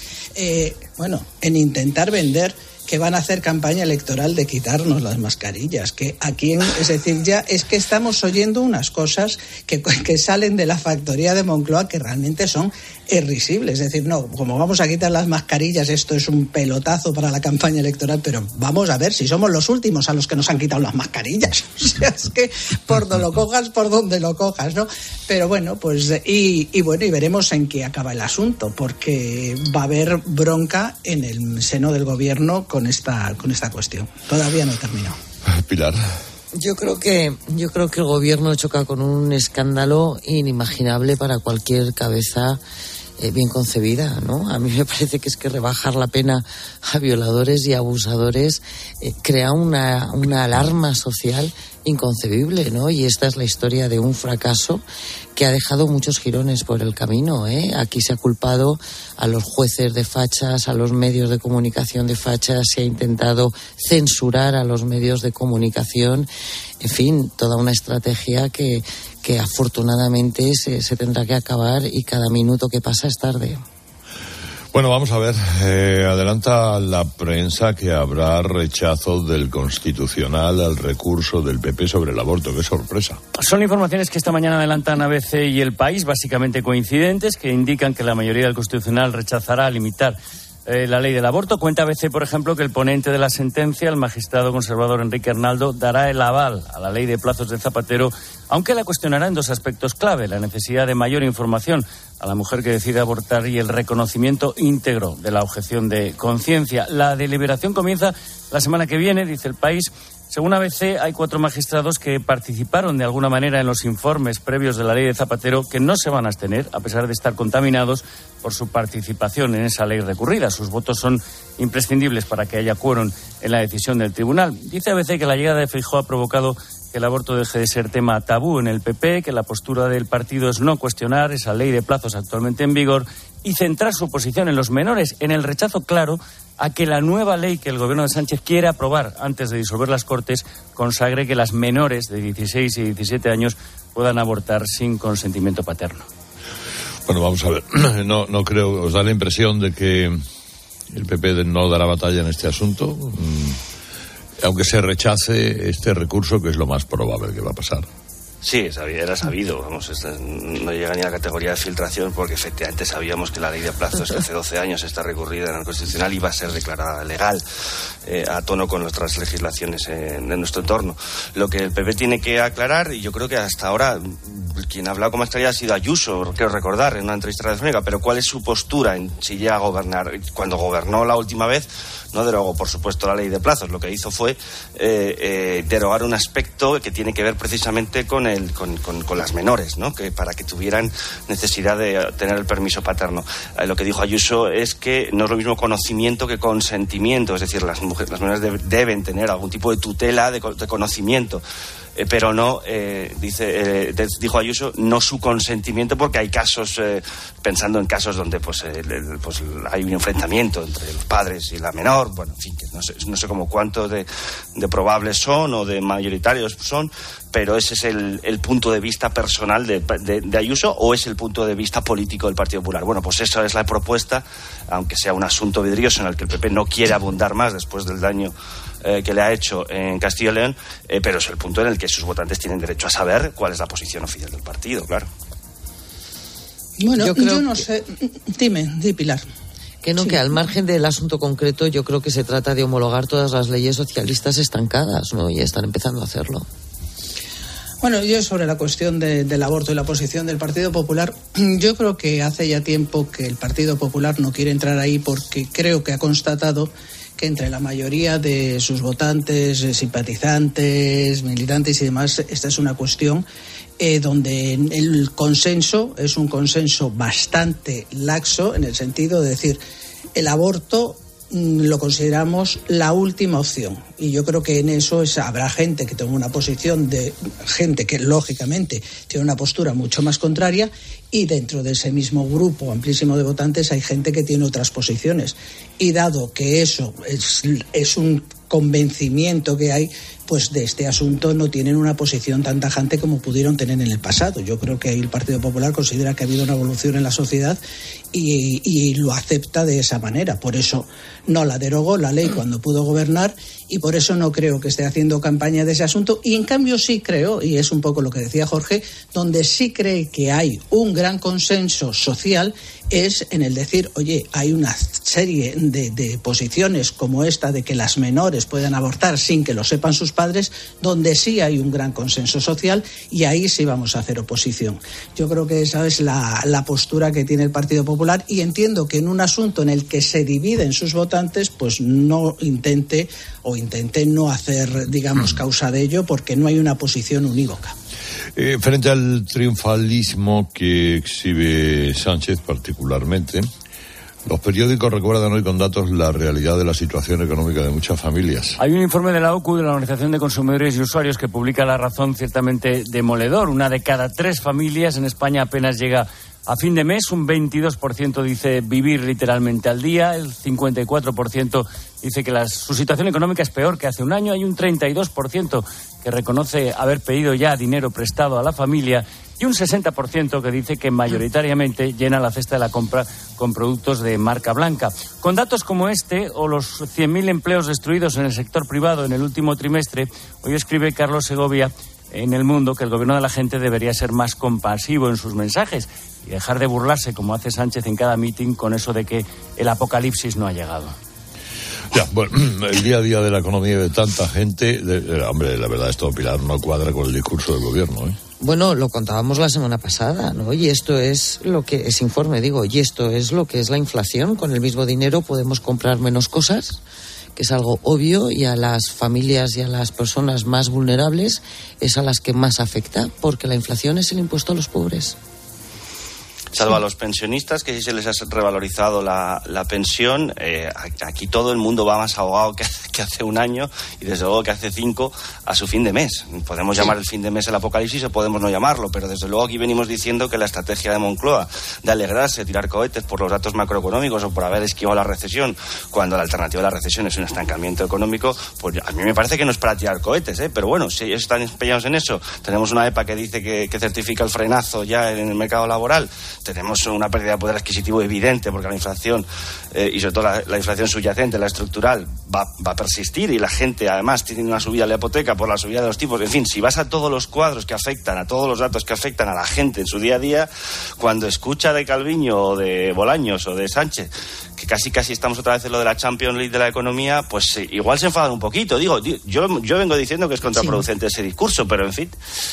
en intentar vender que van a hacer campaña electoral de quitarnos las mascarillas, es decir, ya es que estamos oyendo unas cosas que salen de la factoría de Moncloa que realmente son irrisibles. Es decir, no, como vamos a quitar las mascarillas, esto es un pelotazo para la campaña electoral, pero vamos a ver si somos los últimos a los que nos han quitado las mascarillas. O sea, es que por donde lo cojas, ¿no? Pero bueno, pues y veremos en qué acaba el asunto, porque va a haber bronca en el seno del gobierno con esta cuestión. Todavía no he terminado. Pilar. Yo creo que el gobierno choca con un escándalo inimaginable para cualquier cabeza bien concebida, ¿no? A mí me parece que es que rebajar la pena a violadores y abusadores crea una alarma social inconcebible, ¿no? Y esta es la historia de un fracaso que ha dejado muchos jirones por el camino, ¿eh? Aquí se ha culpado a los jueces de fachas, a los medios de comunicación de fachas, se ha intentado censurar a los medios de comunicación, en fin, toda una estrategia que afortunadamente se tendrá que acabar y cada minuto que pasa es tarde. Bueno, vamos a ver, adelanta la prensa que habrá rechazo del Constitucional al recurso del PP sobre el aborto. ¡Qué sorpresa! Son informaciones que esta mañana adelantan ABC y El País, básicamente coincidentes, que indican que la mayoría del Constitucional rechazará limitar la ley del aborto. Cuenta ABC, por ejemplo, que el ponente de la sentencia, el magistrado conservador Enrique Arnaldo, dará el aval a la ley de plazos de Zapatero, aunque la cuestionará en 2 aspectos clave: la necesidad de mayor información a la mujer que decide abortar y el reconocimiento íntegro de la objeción de conciencia. La deliberación comienza la semana que viene, dice El País. Según ABC, hay 4 magistrados que participaron de alguna manera en los informes previos de la ley de Zapatero que no se van a abstener, a pesar de estar contaminados por su participación en esa ley recurrida. Sus votos son imprescindibles para que haya quórum en la decisión del tribunal. Dice ABC que la llegada de Feijóo ha provocado que el aborto deje de ser tema tabú en el PP, que la postura del partido es no cuestionar esa ley de plazos actualmente en vigor y centrar su posición en los menores, en el rechazo claro a que la nueva ley que el gobierno de Sánchez quiere aprobar antes de disolver las Cortes consagre que las menores de 16 y 17 años puedan abortar sin consentimiento paterno. Bueno, vamos a ver. No creo, os da la impresión de que el PP no dará batalla en este asunto, aunque se rechace este recurso, que es lo más probable que va a pasar. Sí, era sabido, vamos, no llega ni a la categoría de filtración porque efectivamente sabíamos que la ley de plazos que hace 12 años está recurrida en el Constitucional iba a ser declarada legal a tono con nuestras legislaciones en nuestro entorno. Lo que el PP tiene que aclarar, y yo creo que hasta ahora quien ha hablado con más claridad ha sido Ayuso, quiero recordar, en una entrevista radiofónica, pero ¿cuál es su postura en si llega a gobernar? Cuando gobernó la última vez no derogó, por supuesto, la ley de plazos. Lo que hizo fue derogar un aspecto que tiene que ver precisamente con las menores, ¿no? Que para que tuvieran necesidad de tener el permiso paterno. Lo que dijo Ayuso es que no es lo mismo conocimiento que consentimiento, es decir, las menores deben tener algún tipo de tutela de conocimiento. Pero no, dijo Ayuso, no su consentimiento, porque hay casos, pensando en casos donde pues hay un enfrentamiento entre los padres y la menor, bueno, en fin, que no sé cómo cuántos de probables son o de mayoritarios son, pero ese es el punto de vista personal de Ayuso, o es el punto de vista político del Partido Popular. Bueno, pues esa es la propuesta, aunque sea un asunto vidrioso en el que el PP no quiere abundar más después del daño que le ha hecho en Castilla y León, pero es el punto en el que sus votantes tienen derecho a saber cuál es la posición oficial del partido, claro. Bueno, yo no sé. Di Pilar. Que al margen del asunto concreto, yo creo que se trata de homologar todas las leyes socialistas estancadas, ¿no? Y están empezando a hacerlo. Bueno, yo sobre la cuestión del aborto y la posición del Partido Popular, yo creo que hace ya tiempo que el Partido Popular no quiere entrar ahí, porque creo que ha constatado que entre la mayoría de sus votantes, simpatizantes, militantes y demás, esta es una cuestión donde el consenso es un consenso bastante laxo, en el sentido de decir, el aborto lo consideramos la última opción, y yo creo que en eso habrá gente que tome una posición, de gente que lógicamente tiene una postura mucho más contraria, y dentro de ese mismo grupo amplísimo de votantes hay gente que tiene otras posiciones, y dado que eso es un convencimiento que hay, pues de este asunto no tienen una posición tan tajante como pudieron tener en el pasado. Yo creo que ahí el Partido Popular considera que ha habido una evolución en la sociedad y lo acepta de esa manera. Por eso no la derogó la ley cuando pudo gobernar, y por eso no creo que esté haciendo campaña de ese asunto. Y en cambio sí creo, y es un poco lo que decía Jorge, donde sí cree que hay un gran consenso social es en el decir, oye, hay una serie de posiciones como esta de que las menores puedan abortar sin que lo sepan sus padres, donde sí hay un gran consenso social, y ahí sí vamos a hacer oposición. Yo creo que esa es la postura que tiene el Partido Popular, y entiendo que en un asunto en el que se dividen sus votantes, pues no intente no hacer, digamos, causa de ello, porque no hay una posición unívoca. Frente al triunfalismo que exhibe Sánchez particularmente, los periódicos recuerdan hoy con datos la realidad de la situación económica de muchas familias. Hay un informe de la OCU, de la Organización de Consumidores y Usuarios, que publica La Razón, ciertamente demoledor. Una de cada 3 familias en España apenas llega a fin de mes. Un 22% dice vivir literalmente al día. El 54% dice que su situación económica es peor que hace un año. Hay un 32% que reconoce haber pedido ya dinero prestado a la familia, y un 60% que dice que mayoritariamente llena la cesta de la compra con productos de marca blanca. Con datos como este, o los 100.000 empleos destruidos en el sector privado en el último trimestre, hoy escribe Carlos Segovia en El Mundo que el gobierno de la gente debería ser más compasivo en sus mensajes y dejar de burlarse, como hace Sánchez en cada mitin, con eso de que el apocalipsis no ha llegado. Ya, bueno, el día a día de la economía de tanta gente, hombre, la verdad, esto, Pilar, no cuadra con el discurso del gobierno, ¿eh? Bueno, lo contábamos la semana pasada, ¿no? Y esto es lo que es informe, digo, y esto es lo que es la inflación. Con el mismo dinero podemos comprar menos cosas, que es algo obvio, y a las familias y a las personas más vulnerables es a las que más afecta, porque la inflación es el impuesto a los pobres. Salvo a los pensionistas, que sí se les ha revalorizado la pensión, aquí todo el mundo va más ahogado que hace un año, y desde luego que hace 5 a su fin de mes. Podemos llamar el fin de mes el apocalipsis o podemos no llamarlo, pero desde luego aquí venimos diciendo que la estrategia de Moncloa de alegrarse, tirar cohetes por los datos macroeconómicos o por haber esquivado la recesión, cuando la alternativa de la recesión es un estancamiento económico, pues a mí me parece que no es para tirar cohetes, pero bueno, si ellos están empeñados en eso, tenemos una EPA que dice que certifica el frenazo ya en el mercado laboral. tenemos una pérdida de poder adquisitivo evidente, porque la inflación, y sobre todo la inflación subyacente, la estructural, va a persistir, y la gente además tiene una subida de la hipoteca por la subida de los tipos. En fin, si vas a todos los cuadros que afectan, a todos los datos que afectan a la gente en su día a día, cuando escucha de Calviño o de Bolaños o de Sánchez que casi estamos otra vez en lo de la Champions League de la economía, pues igual se enfadan un poquito. Digo, yo vengo diciendo que es contraproducente ese discurso, pero en fin.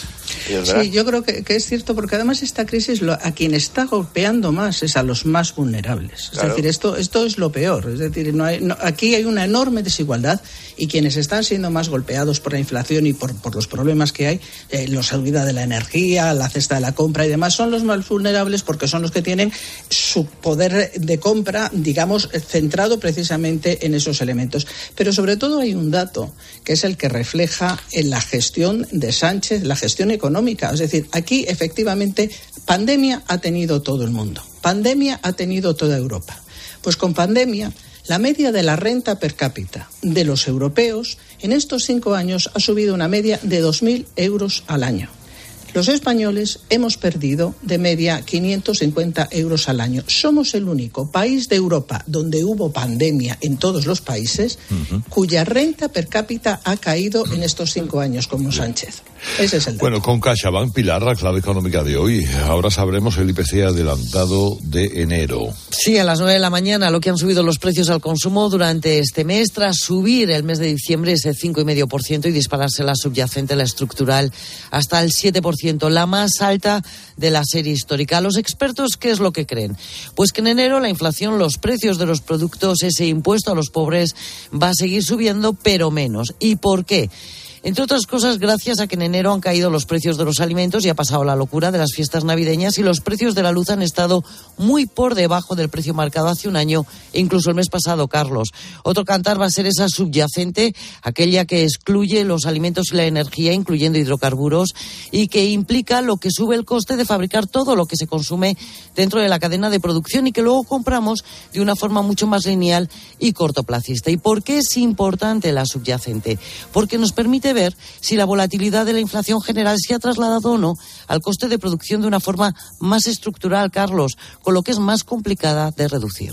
Sí, yo creo que es cierto, porque además esta crisis a quien está golpeando más es a los más vulnerables. Es decir, esto es lo peor. Es decir, aquí hay una enorme desigualdad, y quienes están siendo más golpeados por la inflación y por los problemas que hay, la subida de la energía, la cesta de la compra y demás, son los más vulnerables, porque son los que tienen su poder de compra, digamos, centrado precisamente en esos elementos. Pero sobre todo hay un dato que es el que refleja en la gestión de Sánchez, la gestión económica. Es decir, aquí efectivamente pandemia ha tenido todo el mundo, pandemia ha tenido toda Europa. Pues con pandemia, la media de la renta per cápita de los europeos en estos 5 años ha subido una media de 2.000 euros al año. Los españoles hemos perdido de media 550 euros al año. Somos el único país de Europa donde hubo pandemia en todos los países cuya renta per cápita ha caído en estos 5 años, como Sánchez. Ese es el dato. Bueno, con CaixaBank, Pilar, la clave económica de hoy. Ahora sabremos el IPC adelantado de enero. Sí, a las 9 de la mañana, lo que han subido los precios al consumo durante este mes, tras subir el mes de diciembre ese 5,5% y dispararse la subyacente, la estructural, hasta el 7%, la más alta de la serie histórica. Los expertos, ¿qué es lo que creen? Pues que en enero la inflación, los precios de los productos, ese impuesto a los pobres, va a seguir subiendo, pero menos. ¿Y por qué? Entre otras cosas, gracias a que en enero han caído los precios de los alimentos y ha pasado la locura de las fiestas navideñas, y los precios de la luz han estado muy por debajo del precio marcado hace un año e incluso el mes pasado, Carlos. Otro cantar va a ser esa subyacente, aquella que excluye los alimentos y la energía, incluyendo hidrocarburos, y que implica lo que sube el coste de fabricar todo lo que se consume dentro de la cadena de producción y que luego compramos de una forma mucho más lineal y cortoplacista. ¿Y por qué es importante la subyacente? Porque nos permite ver si la volatilidad de la inflación general se ha trasladado o no al coste de producción de una forma más estructural, Carlos, con lo que es más complicada de reducir.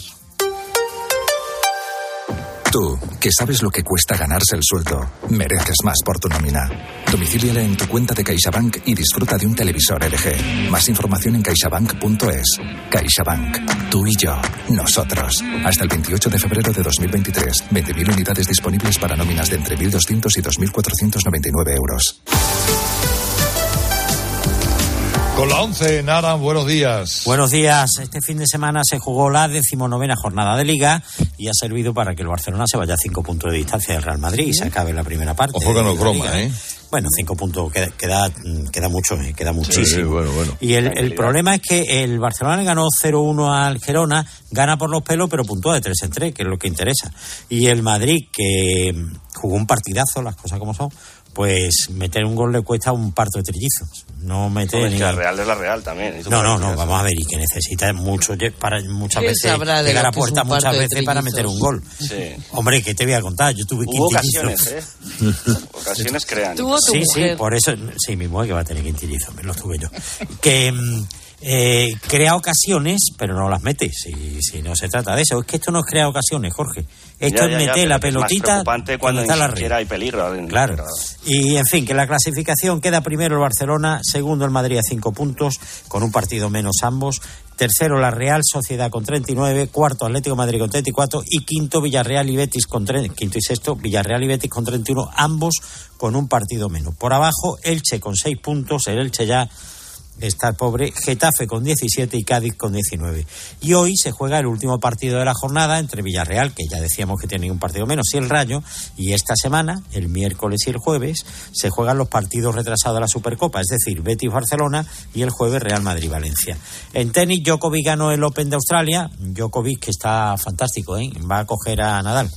Tú, que sabes lo que cuesta ganarse el sueldo, mereces más por tu nómina. Domicíliala en tu cuenta de CaixaBank y disfruta de un televisor LG. Más información en caixabank.es. CaixaBank. Tú y yo. Nosotros. Hasta el 28 de febrero de 2023. 20.000 unidades disponibles para nóminas de entre 1.200 y 2.499 euros. Con la 11, Nara, buenos días. Buenos días. Este fin de semana se jugó la 19ª jornada de Liga y ha servido para que el Barcelona se vaya a 5 puntos de distancia del Real Madrid y se acabe la primera parte. Ojo que no es broma, ¿eh? Bueno, 5 puntos queda mucho, queda muchísimo. Sí, bueno. Y el problema es que el Barcelona le ganó 0-1 al Girona, gana por los pelos, pero puntúa de 3 en 3, que es lo que interesa. Y el Madrid, que jugó un partidazo, las cosas como son, pues meter un gol le cuesta un parto de trillizos. No meter ni... La Real es la Real también. No, vamos a ver, y que necesita muchas veces llegar a puerta muchas veces para meter un gol. Sí. Hombre, ¿qué te voy a contar? Yo tuve ocasiones, ocasiones crean. Sí, por eso, sí, mi mujer que va a tener quintillizos, me lo tuve yo. Que crea ocasiones, pero no las mete, si no se trata de eso. Es que esto no es crear ocasiones, Jorge. Esto es meter la pelotita. Es más preocupante cuando ni siquiera hay peligro. Claro. Y, en fin, que la clasificación queda primero el Barcelona, segundo el Madrid a 5 puntos, con un partido menos ambos. Tercero la Real Sociedad con 39, cuarto Atlético de Madrid con 34 y quinto Villarreal y Betis quinto y sexto Villarreal y Betis con 31, ambos con un partido menos. Por abajo Elche con 6 puntos, el Elche ya está pobre, Getafe con 17 y Cádiz con 19. Y hoy se juega el último partido de la jornada entre Villarreal, que ya decíamos que tiene un partido menos, y el Rayo, y esta semana, el miércoles y el jueves, se juegan los partidos retrasados de la Supercopa, es decir, Betis-Barcelona y el jueves Real Madrid-Valencia. En tenis, Djokovic ganó el Open de Australia, Djokovic que está fantástico, va a coger a Nadal.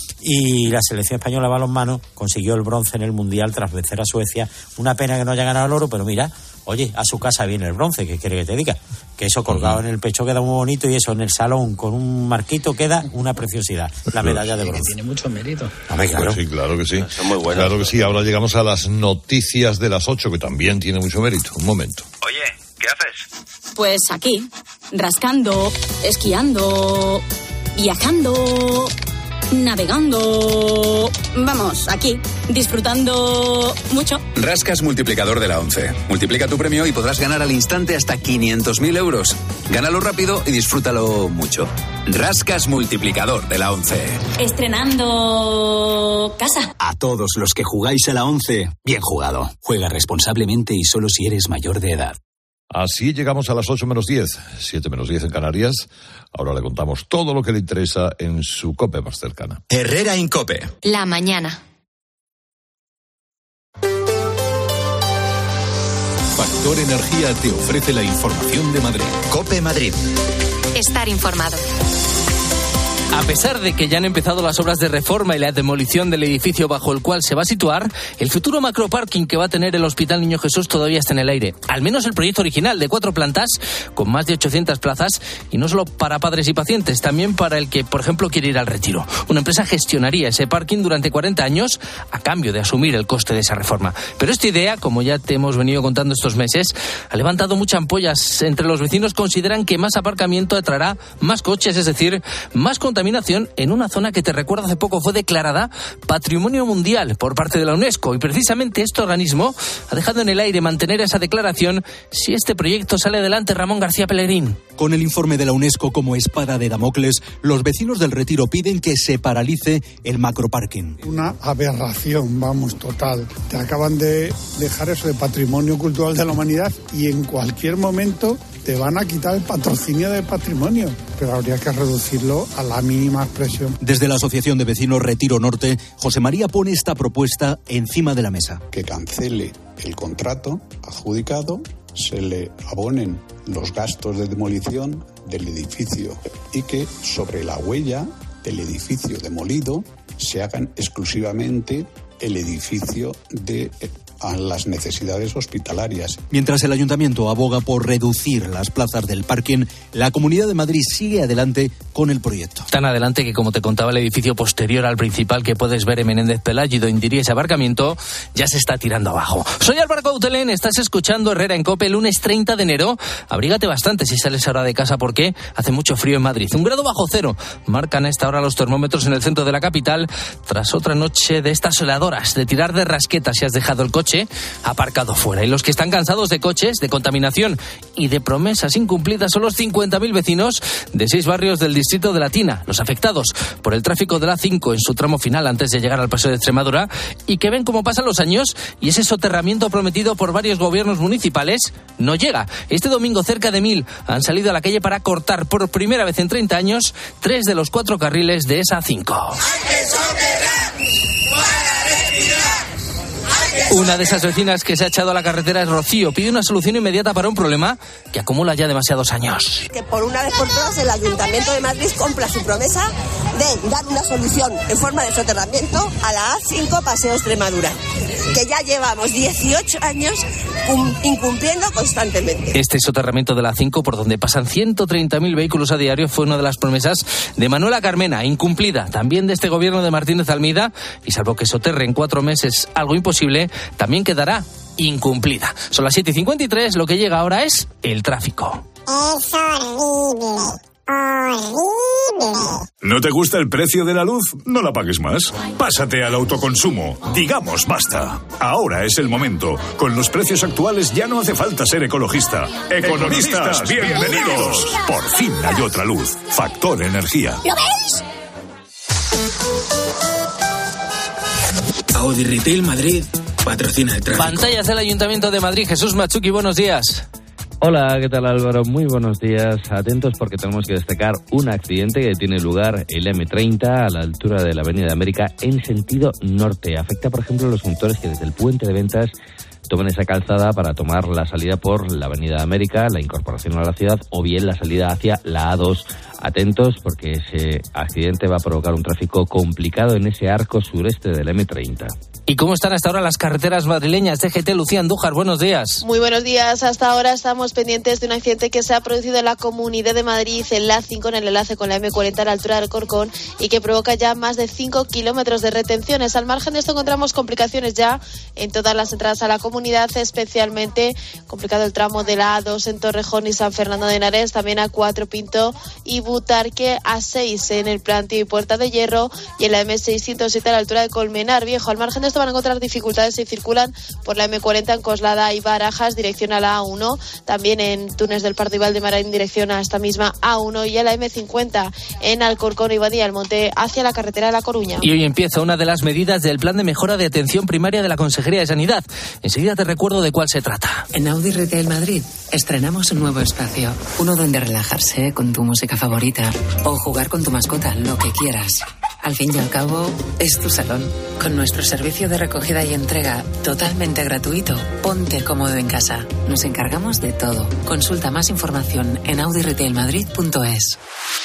Y la selección española de balonmano consiguió el bronce en el Mundial tras vencer a Suecia. Una pena que no haya ganado el oro, pero mira, oye, a su casa viene el bronce, ¿qué quiere que te diga? Que eso colgado en el pecho queda muy bonito y eso en el salón con un marquito queda una preciosidad, la medalla de bronce. Tiene mucho mérito. Claro. Pues sí, claro que sí. Son muy buenas. Claro que sí. Ahora llegamos a las noticias de las 8, que también tiene mucho mérito. Un momento. Oye, ¿qué haces? Pues aquí, rascando, esquiando, viajando, navegando. Vamos, aquí, disfrutando mucho. Rascas multiplicador de la ONCE. Multiplica tu premio y podrás ganar al instante hasta 500.000 euros. Gánalo rápido y disfrútalo mucho. Rascas multiplicador de la ONCE. Estrenando casa. A todos los que jugáis a la ONCE, bien jugado. Juega responsablemente y solo si eres mayor de edad. Así llegamos a las 8 menos 10, 7 menos 10 en Canarias. Ahora le contamos todo lo que le interesa en su COPE más cercana. Herrera Incope. La mañana. Factor Energía te ofrece la información de Madrid. COPE Madrid. Estar informado. A pesar de que ya han empezado las obras de reforma y la demolición del edificio bajo el cual se va a situar, el futuro macroparking que va a tener el Hospital Niño Jesús todavía está en el aire. Al menos el proyecto original de 4 plantas, con más de 800 plazas, y no solo para padres y pacientes, también para el que, por ejemplo, quiere ir al retiro. Una empresa gestionaría ese parking durante 40 años a cambio de asumir el coste de esa reforma. Pero esta idea, como ya te hemos venido contando estos meses, ha levantado muchas ampollas entre los vecinos. Consideran que más aparcamiento atraerá más coches, es decir, más contaminación en una zona que, te recuerdo, hace poco fue declarada Patrimonio Mundial por parte de la UNESCO, y precisamente este organismo ha dejado en el aire mantener esa declaración si este proyecto sale adelante. Ramón García Pellegrín. Con el informe de la UNESCO como espada de Damocles, los vecinos del Retiro piden que se paralice el macroparking. Una aberración, vamos, total. Te acaban de dejar eso de Patrimonio Cultural de la Humanidad y en cualquier momento te van a quitar el patrocinio de patrimonio, pero habría que reducirlo a la mínima expresión. Desde la Asociación de Vecinos Retiro Norte, José María pone esta propuesta encima de la mesa. Que cancele el contrato adjudicado, se le abonen los gastos de demolición del edificio y que sobre la huella del edificio demolido se hagan exclusivamente el edificio de a las necesidades hospitalarias. Mientras el Ayuntamiento aboga por reducir las plazas del parking, la Comunidad de Madrid sigue adelante con el proyecto. Tan adelante que, como te contaba, el edificio posterior al principal que puedes ver en Menéndez Pelayo, donde iría ese aparcamiento, ya se está tirando abajo. Soy Álvaro Coutelén, estás escuchando Herrera en COPE, lunes 30 de enero. Abrígate bastante si sales ahora de casa porque hace mucho frío en Madrid. 1 grado bajo cero marcan a esta hora los termómetros en el centro de la capital, tras otra noche de estas heladoras, de tirar de rasqueta si has dejado el coche aparcado fuera. Y los que están cansados de coches, de contaminación y de promesas incumplidas son los 50.000 vecinos de 6 barrios del distrito de Latina, los afectados por el tráfico de la A5 en su tramo final antes de llegar al Paseo de Extremadura, y que ven cómo pasan los años y ese soterramiento prometido por varios gobiernos municipales no llega. Este domingo cerca de 1.000 han salido a la calle para cortar por primera vez en 30 años 3 de los 4 carriles de esa A5. Una de esas vecinas que se ha echado a la carretera es Rocío. Pide una solución inmediata para un problema que acumula ya demasiados años. Que por una vez por todas el Ayuntamiento de Madrid cumpla su promesa de dar una solución en forma de soterramiento a la A5 Paseo Extremadura, que ya llevamos 18 años incumpliendo constantemente. Este soterramiento de la A5, por donde pasan 130.000 vehículos a diario, fue una de las promesas de Manuela Carmena, incumplida también de este gobierno de Martínez Almeida, y salvo que soterre en 4 meses algo imposible, también quedará incumplida. Son las 7:53, lo que llega ahora es el tráfico. Es horrible. Horrible. ¿No te gusta el precio de la luz? No la pagues más. Pásate al autoconsumo. Digamos basta. Ahora es el momento. Con los precios actuales ya no hace falta ser ecologista. Economistas, bienvenidos. Por fin hay otra luz. Factor Energía. ¿Lo ves? Audi Retail Madrid patrocina el tráfico. Pantallas del Ayuntamiento de Madrid. Jesús Machuki, buenos días. Hola, ¿qué tal, Álvaro? Muy buenos días. Atentos porque tenemos que destacar un accidente que tiene lugar en la M30 a la altura de la Avenida de América en sentido norte. Afecta, por ejemplo, a los conductores que desde el puente de Ventas tomen esa calzada para tomar la salida por la Avenida de América, la incorporación a la ciudad, o bien la salida hacia la A2. Atentos porque ese accidente va a provocar un tráfico complicado en ese arco sureste de la M30. ¿Y cómo están hasta ahora las carreteras madrileñas? DGT, Lucía Andújar, buenos días. Muy buenos días. Hasta ahora estamos pendientes de un accidente que se ha producido en la Comunidad de Madrid, en la 5, en el enlace con la M40 a la altura del Alcorcón, y que provoca ya más de 5 kilómetros de retenciones. Al margen de esto encontramos complicaciones ya en todas las entradas a la comunidad, especialmente complicado el tramo de la A2 en Torrejón y San Fernando de Henares, también A4 Pinto y Butarque, A6 en el Plantío y Puerta de Hierro, y en la M607 a la altura de Colmenar Viejo. Al margen de esto van a encontrar dificultades si circulan por la M40 en Coslada y Barajas, dirección a la A1, también en Túnez del Pardo y Valdemar en dirección a esta misma A1, y a la M50 en Alcorcón y Badía del Monte hacia la carretera de La Coruña. Y hoy empieza una de las medidas del plan de mejora de atención primaria de la Consejería de Sanidad. Enseguida te recuerdo de cuál se trata. En Audi Retail Madrid estrenamos un nuevo espacio, uno donde relajarse con tu música favorita o jugar con tu mascota, lo que quieras. Al fin y al cabo, es tu salón. Con nuestro servicio de recogida y entrega totalmente gratuito, ponte cómodo en casa. Nos encargamos de todo. Consulta más información en audiretailmadrid.es.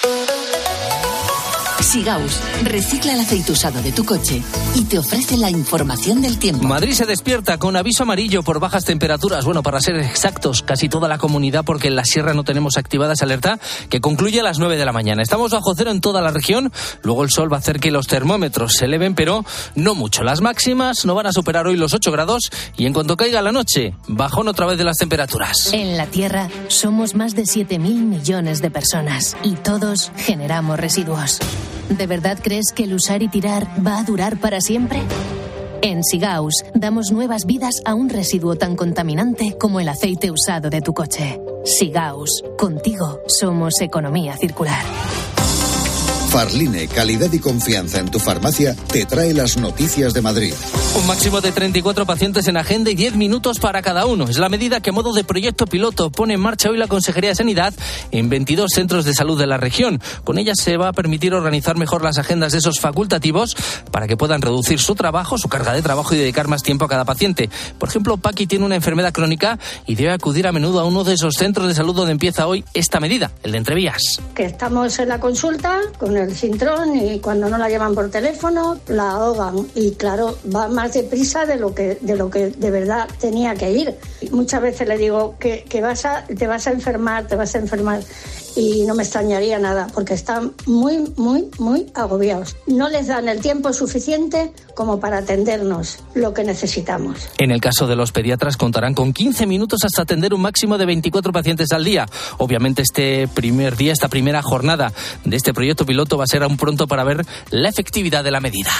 Sigaus recicla el aceite usado de tu coche y te ofrece la información del tiempo. Madrid se despierta con aviso amarillo por bajas temperaturas. Bueno, para ser exactos, casi toda la comunidad, porque en la sierra no tenemos activada esa alerta que concluye a las 9 de la mañana. Estamos bajo cero en toda la región. Luego el sol va a hacer que los termómetros se eleven, pero no mucho. Las máximas no van a superar hoy los 8 grados y en cuanto caiga la noche, bajón otra vez de las temperaturas. En la Tierra somos más de 7.000 millones de personas y todos generamos residuos. ¿De verdad crees que el usar y tirar va a durar para siempre? En Sigaus damos nuevas vidas a un residuo tan contaminante como el aceite usado de tu coche. Sigaus, contigo somos economía circular. Farline, calidad y confianza en tu farmacia, te trae las noticias de Madrid. Un máximo de 34 pacientes en agenda y 10 minutos para cada uno. Es la medida que a modo de proyecto piloto pone en marcha hoy la Consejería de Sanidad en 22 centros de salud de la región. Con ella se va a permitir organizar mejor las agendas de esos facultativos para que puedan reducir su trabajo, su carga de trabajo y dedicar más tiempo a cada paciente. Por ejemplo, Paqui tiene una enfermedad crónica y debe acudir a menudo a uno de esos centros de salud donde empieza hoy esta medida, el de Entrevías. Que estamos en la consulta con el Sintrón y cuando no la llaman por teléfono la ahogan y claro, va más deprisa de lo que de verdad tenía que ir. Muchas veces le digo que te vas a enfermar y no me extrañaría nada porque están muy, muy, muy agobiados. No les dan el tiempo suficiente como para atendernos lo que necesitamos. En el caso de los pediatras contarán con 15 minutos hasta atender un máximo de 24 pacientes al día. Obviamente este primer día, esta primera jornada de este proyecto piloto va a ser aún pronto para ver la efectividad de la medida.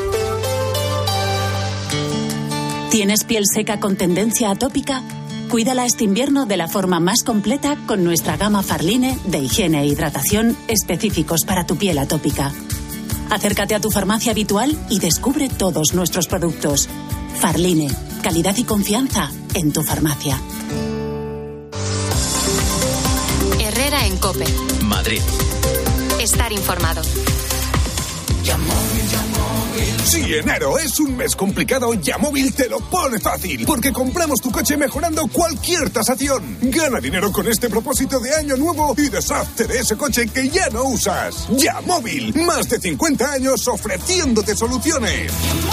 ¿Tienes piel seca con tendencia atópica? Cuídala este invierno de la forma más completa con nuestra gama Farline de higiene e hidratación específicos para tu piel atópica. Acércate a tu farmacia habitual y descubre todos nuestros productos. Farline, calidad y confianza en tu farmacia. Herrera en COPE. Madrid. Estar informado. Si enero es un mes complicado, Yamóvil te lo pone fácil, porque compramos tu coche mejorando cualquier tasación. Gana dinero con este propósito de año nuevo y deshazte de ese coche que ya no usas. Yamóvil, más de 50 años ofreciéndote soluciones.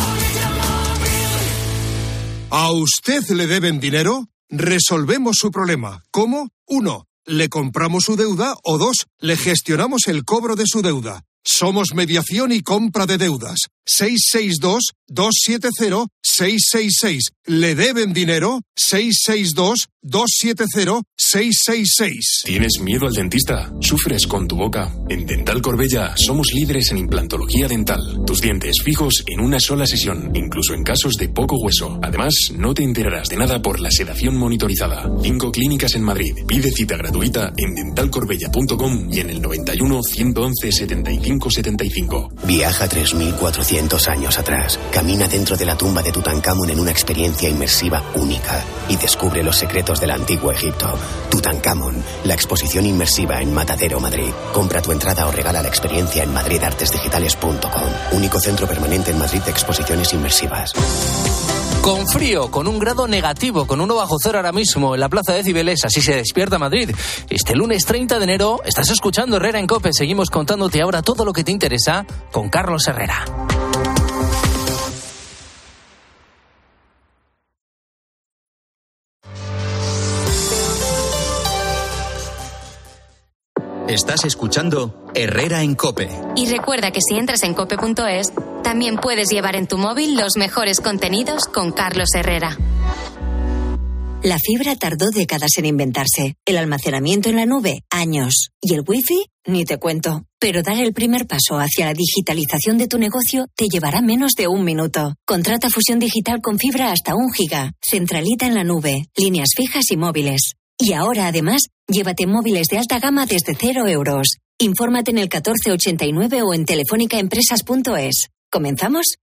¿A usted le deben dinero? Resolvemos su problema. ¿Cómo? 1. Le compramos su deuda o 2. Le gestionamos el cobro de su deuda. Somos mediación y compra de deudas. 662-270-666. ¿Le deben dinero? 662-270-666. ¿Tienes miedo al dentista? ¿Sufres con tu boca? En Dental Corbella somos líderes en implantología dental. Tus dientes fijos en una sola sesión, incluso en casos de poco hueso. Además, no te enterarás de nada por la sedación monitorizada. 5 clínicas en Madrid. Pide cita gratuita en dentalcorbella.com y en el 91 111 75 75. Viaja 3.400 años atrás. Camina dentro de la tumba de Tutankamón en una experiencia inmersiva única y descubre los secretos del antiguo Egipto. Tutankamón, la exposición inmersiva en Matadero, Madrid. Compra tu entrada o regala la experiencia en madridartesdigitales.com. Único centro permanente en Madrid de exposiciones inmersivas. Con frío, con un grado negativo, con 1 bajo cero ahora mismo en la Plaza de Cibeles, así se despierta Madrid. Este lunes 30 de enero estás escuchando Herrera en COPE. Seguimos contándote ahora todo lo que te interesa con Carlos Herrera. Estás escuchando Herrera en COPE. Y recuerda que si entras en cope.es, también puedes llevar en tu móvil los mejores contenidos con Carlos Herrera. La fibra tardó décadas en inventarse, el almacenamiento en la nube, años, y el wifi, ni te cuento. Pero dar el primer paso hacia la digitalización de tu negocio te llevará menos de 1 minuto. Contrata fusión digital con fibra hasta 1 giga, centralita en la nube, líneas fijas y móviles. Y ahora, además, llévate móviles de alta gama desde 0 euros. Infórmate en el 1489 o en telefónicaempresas.es. ¿Comenzamos?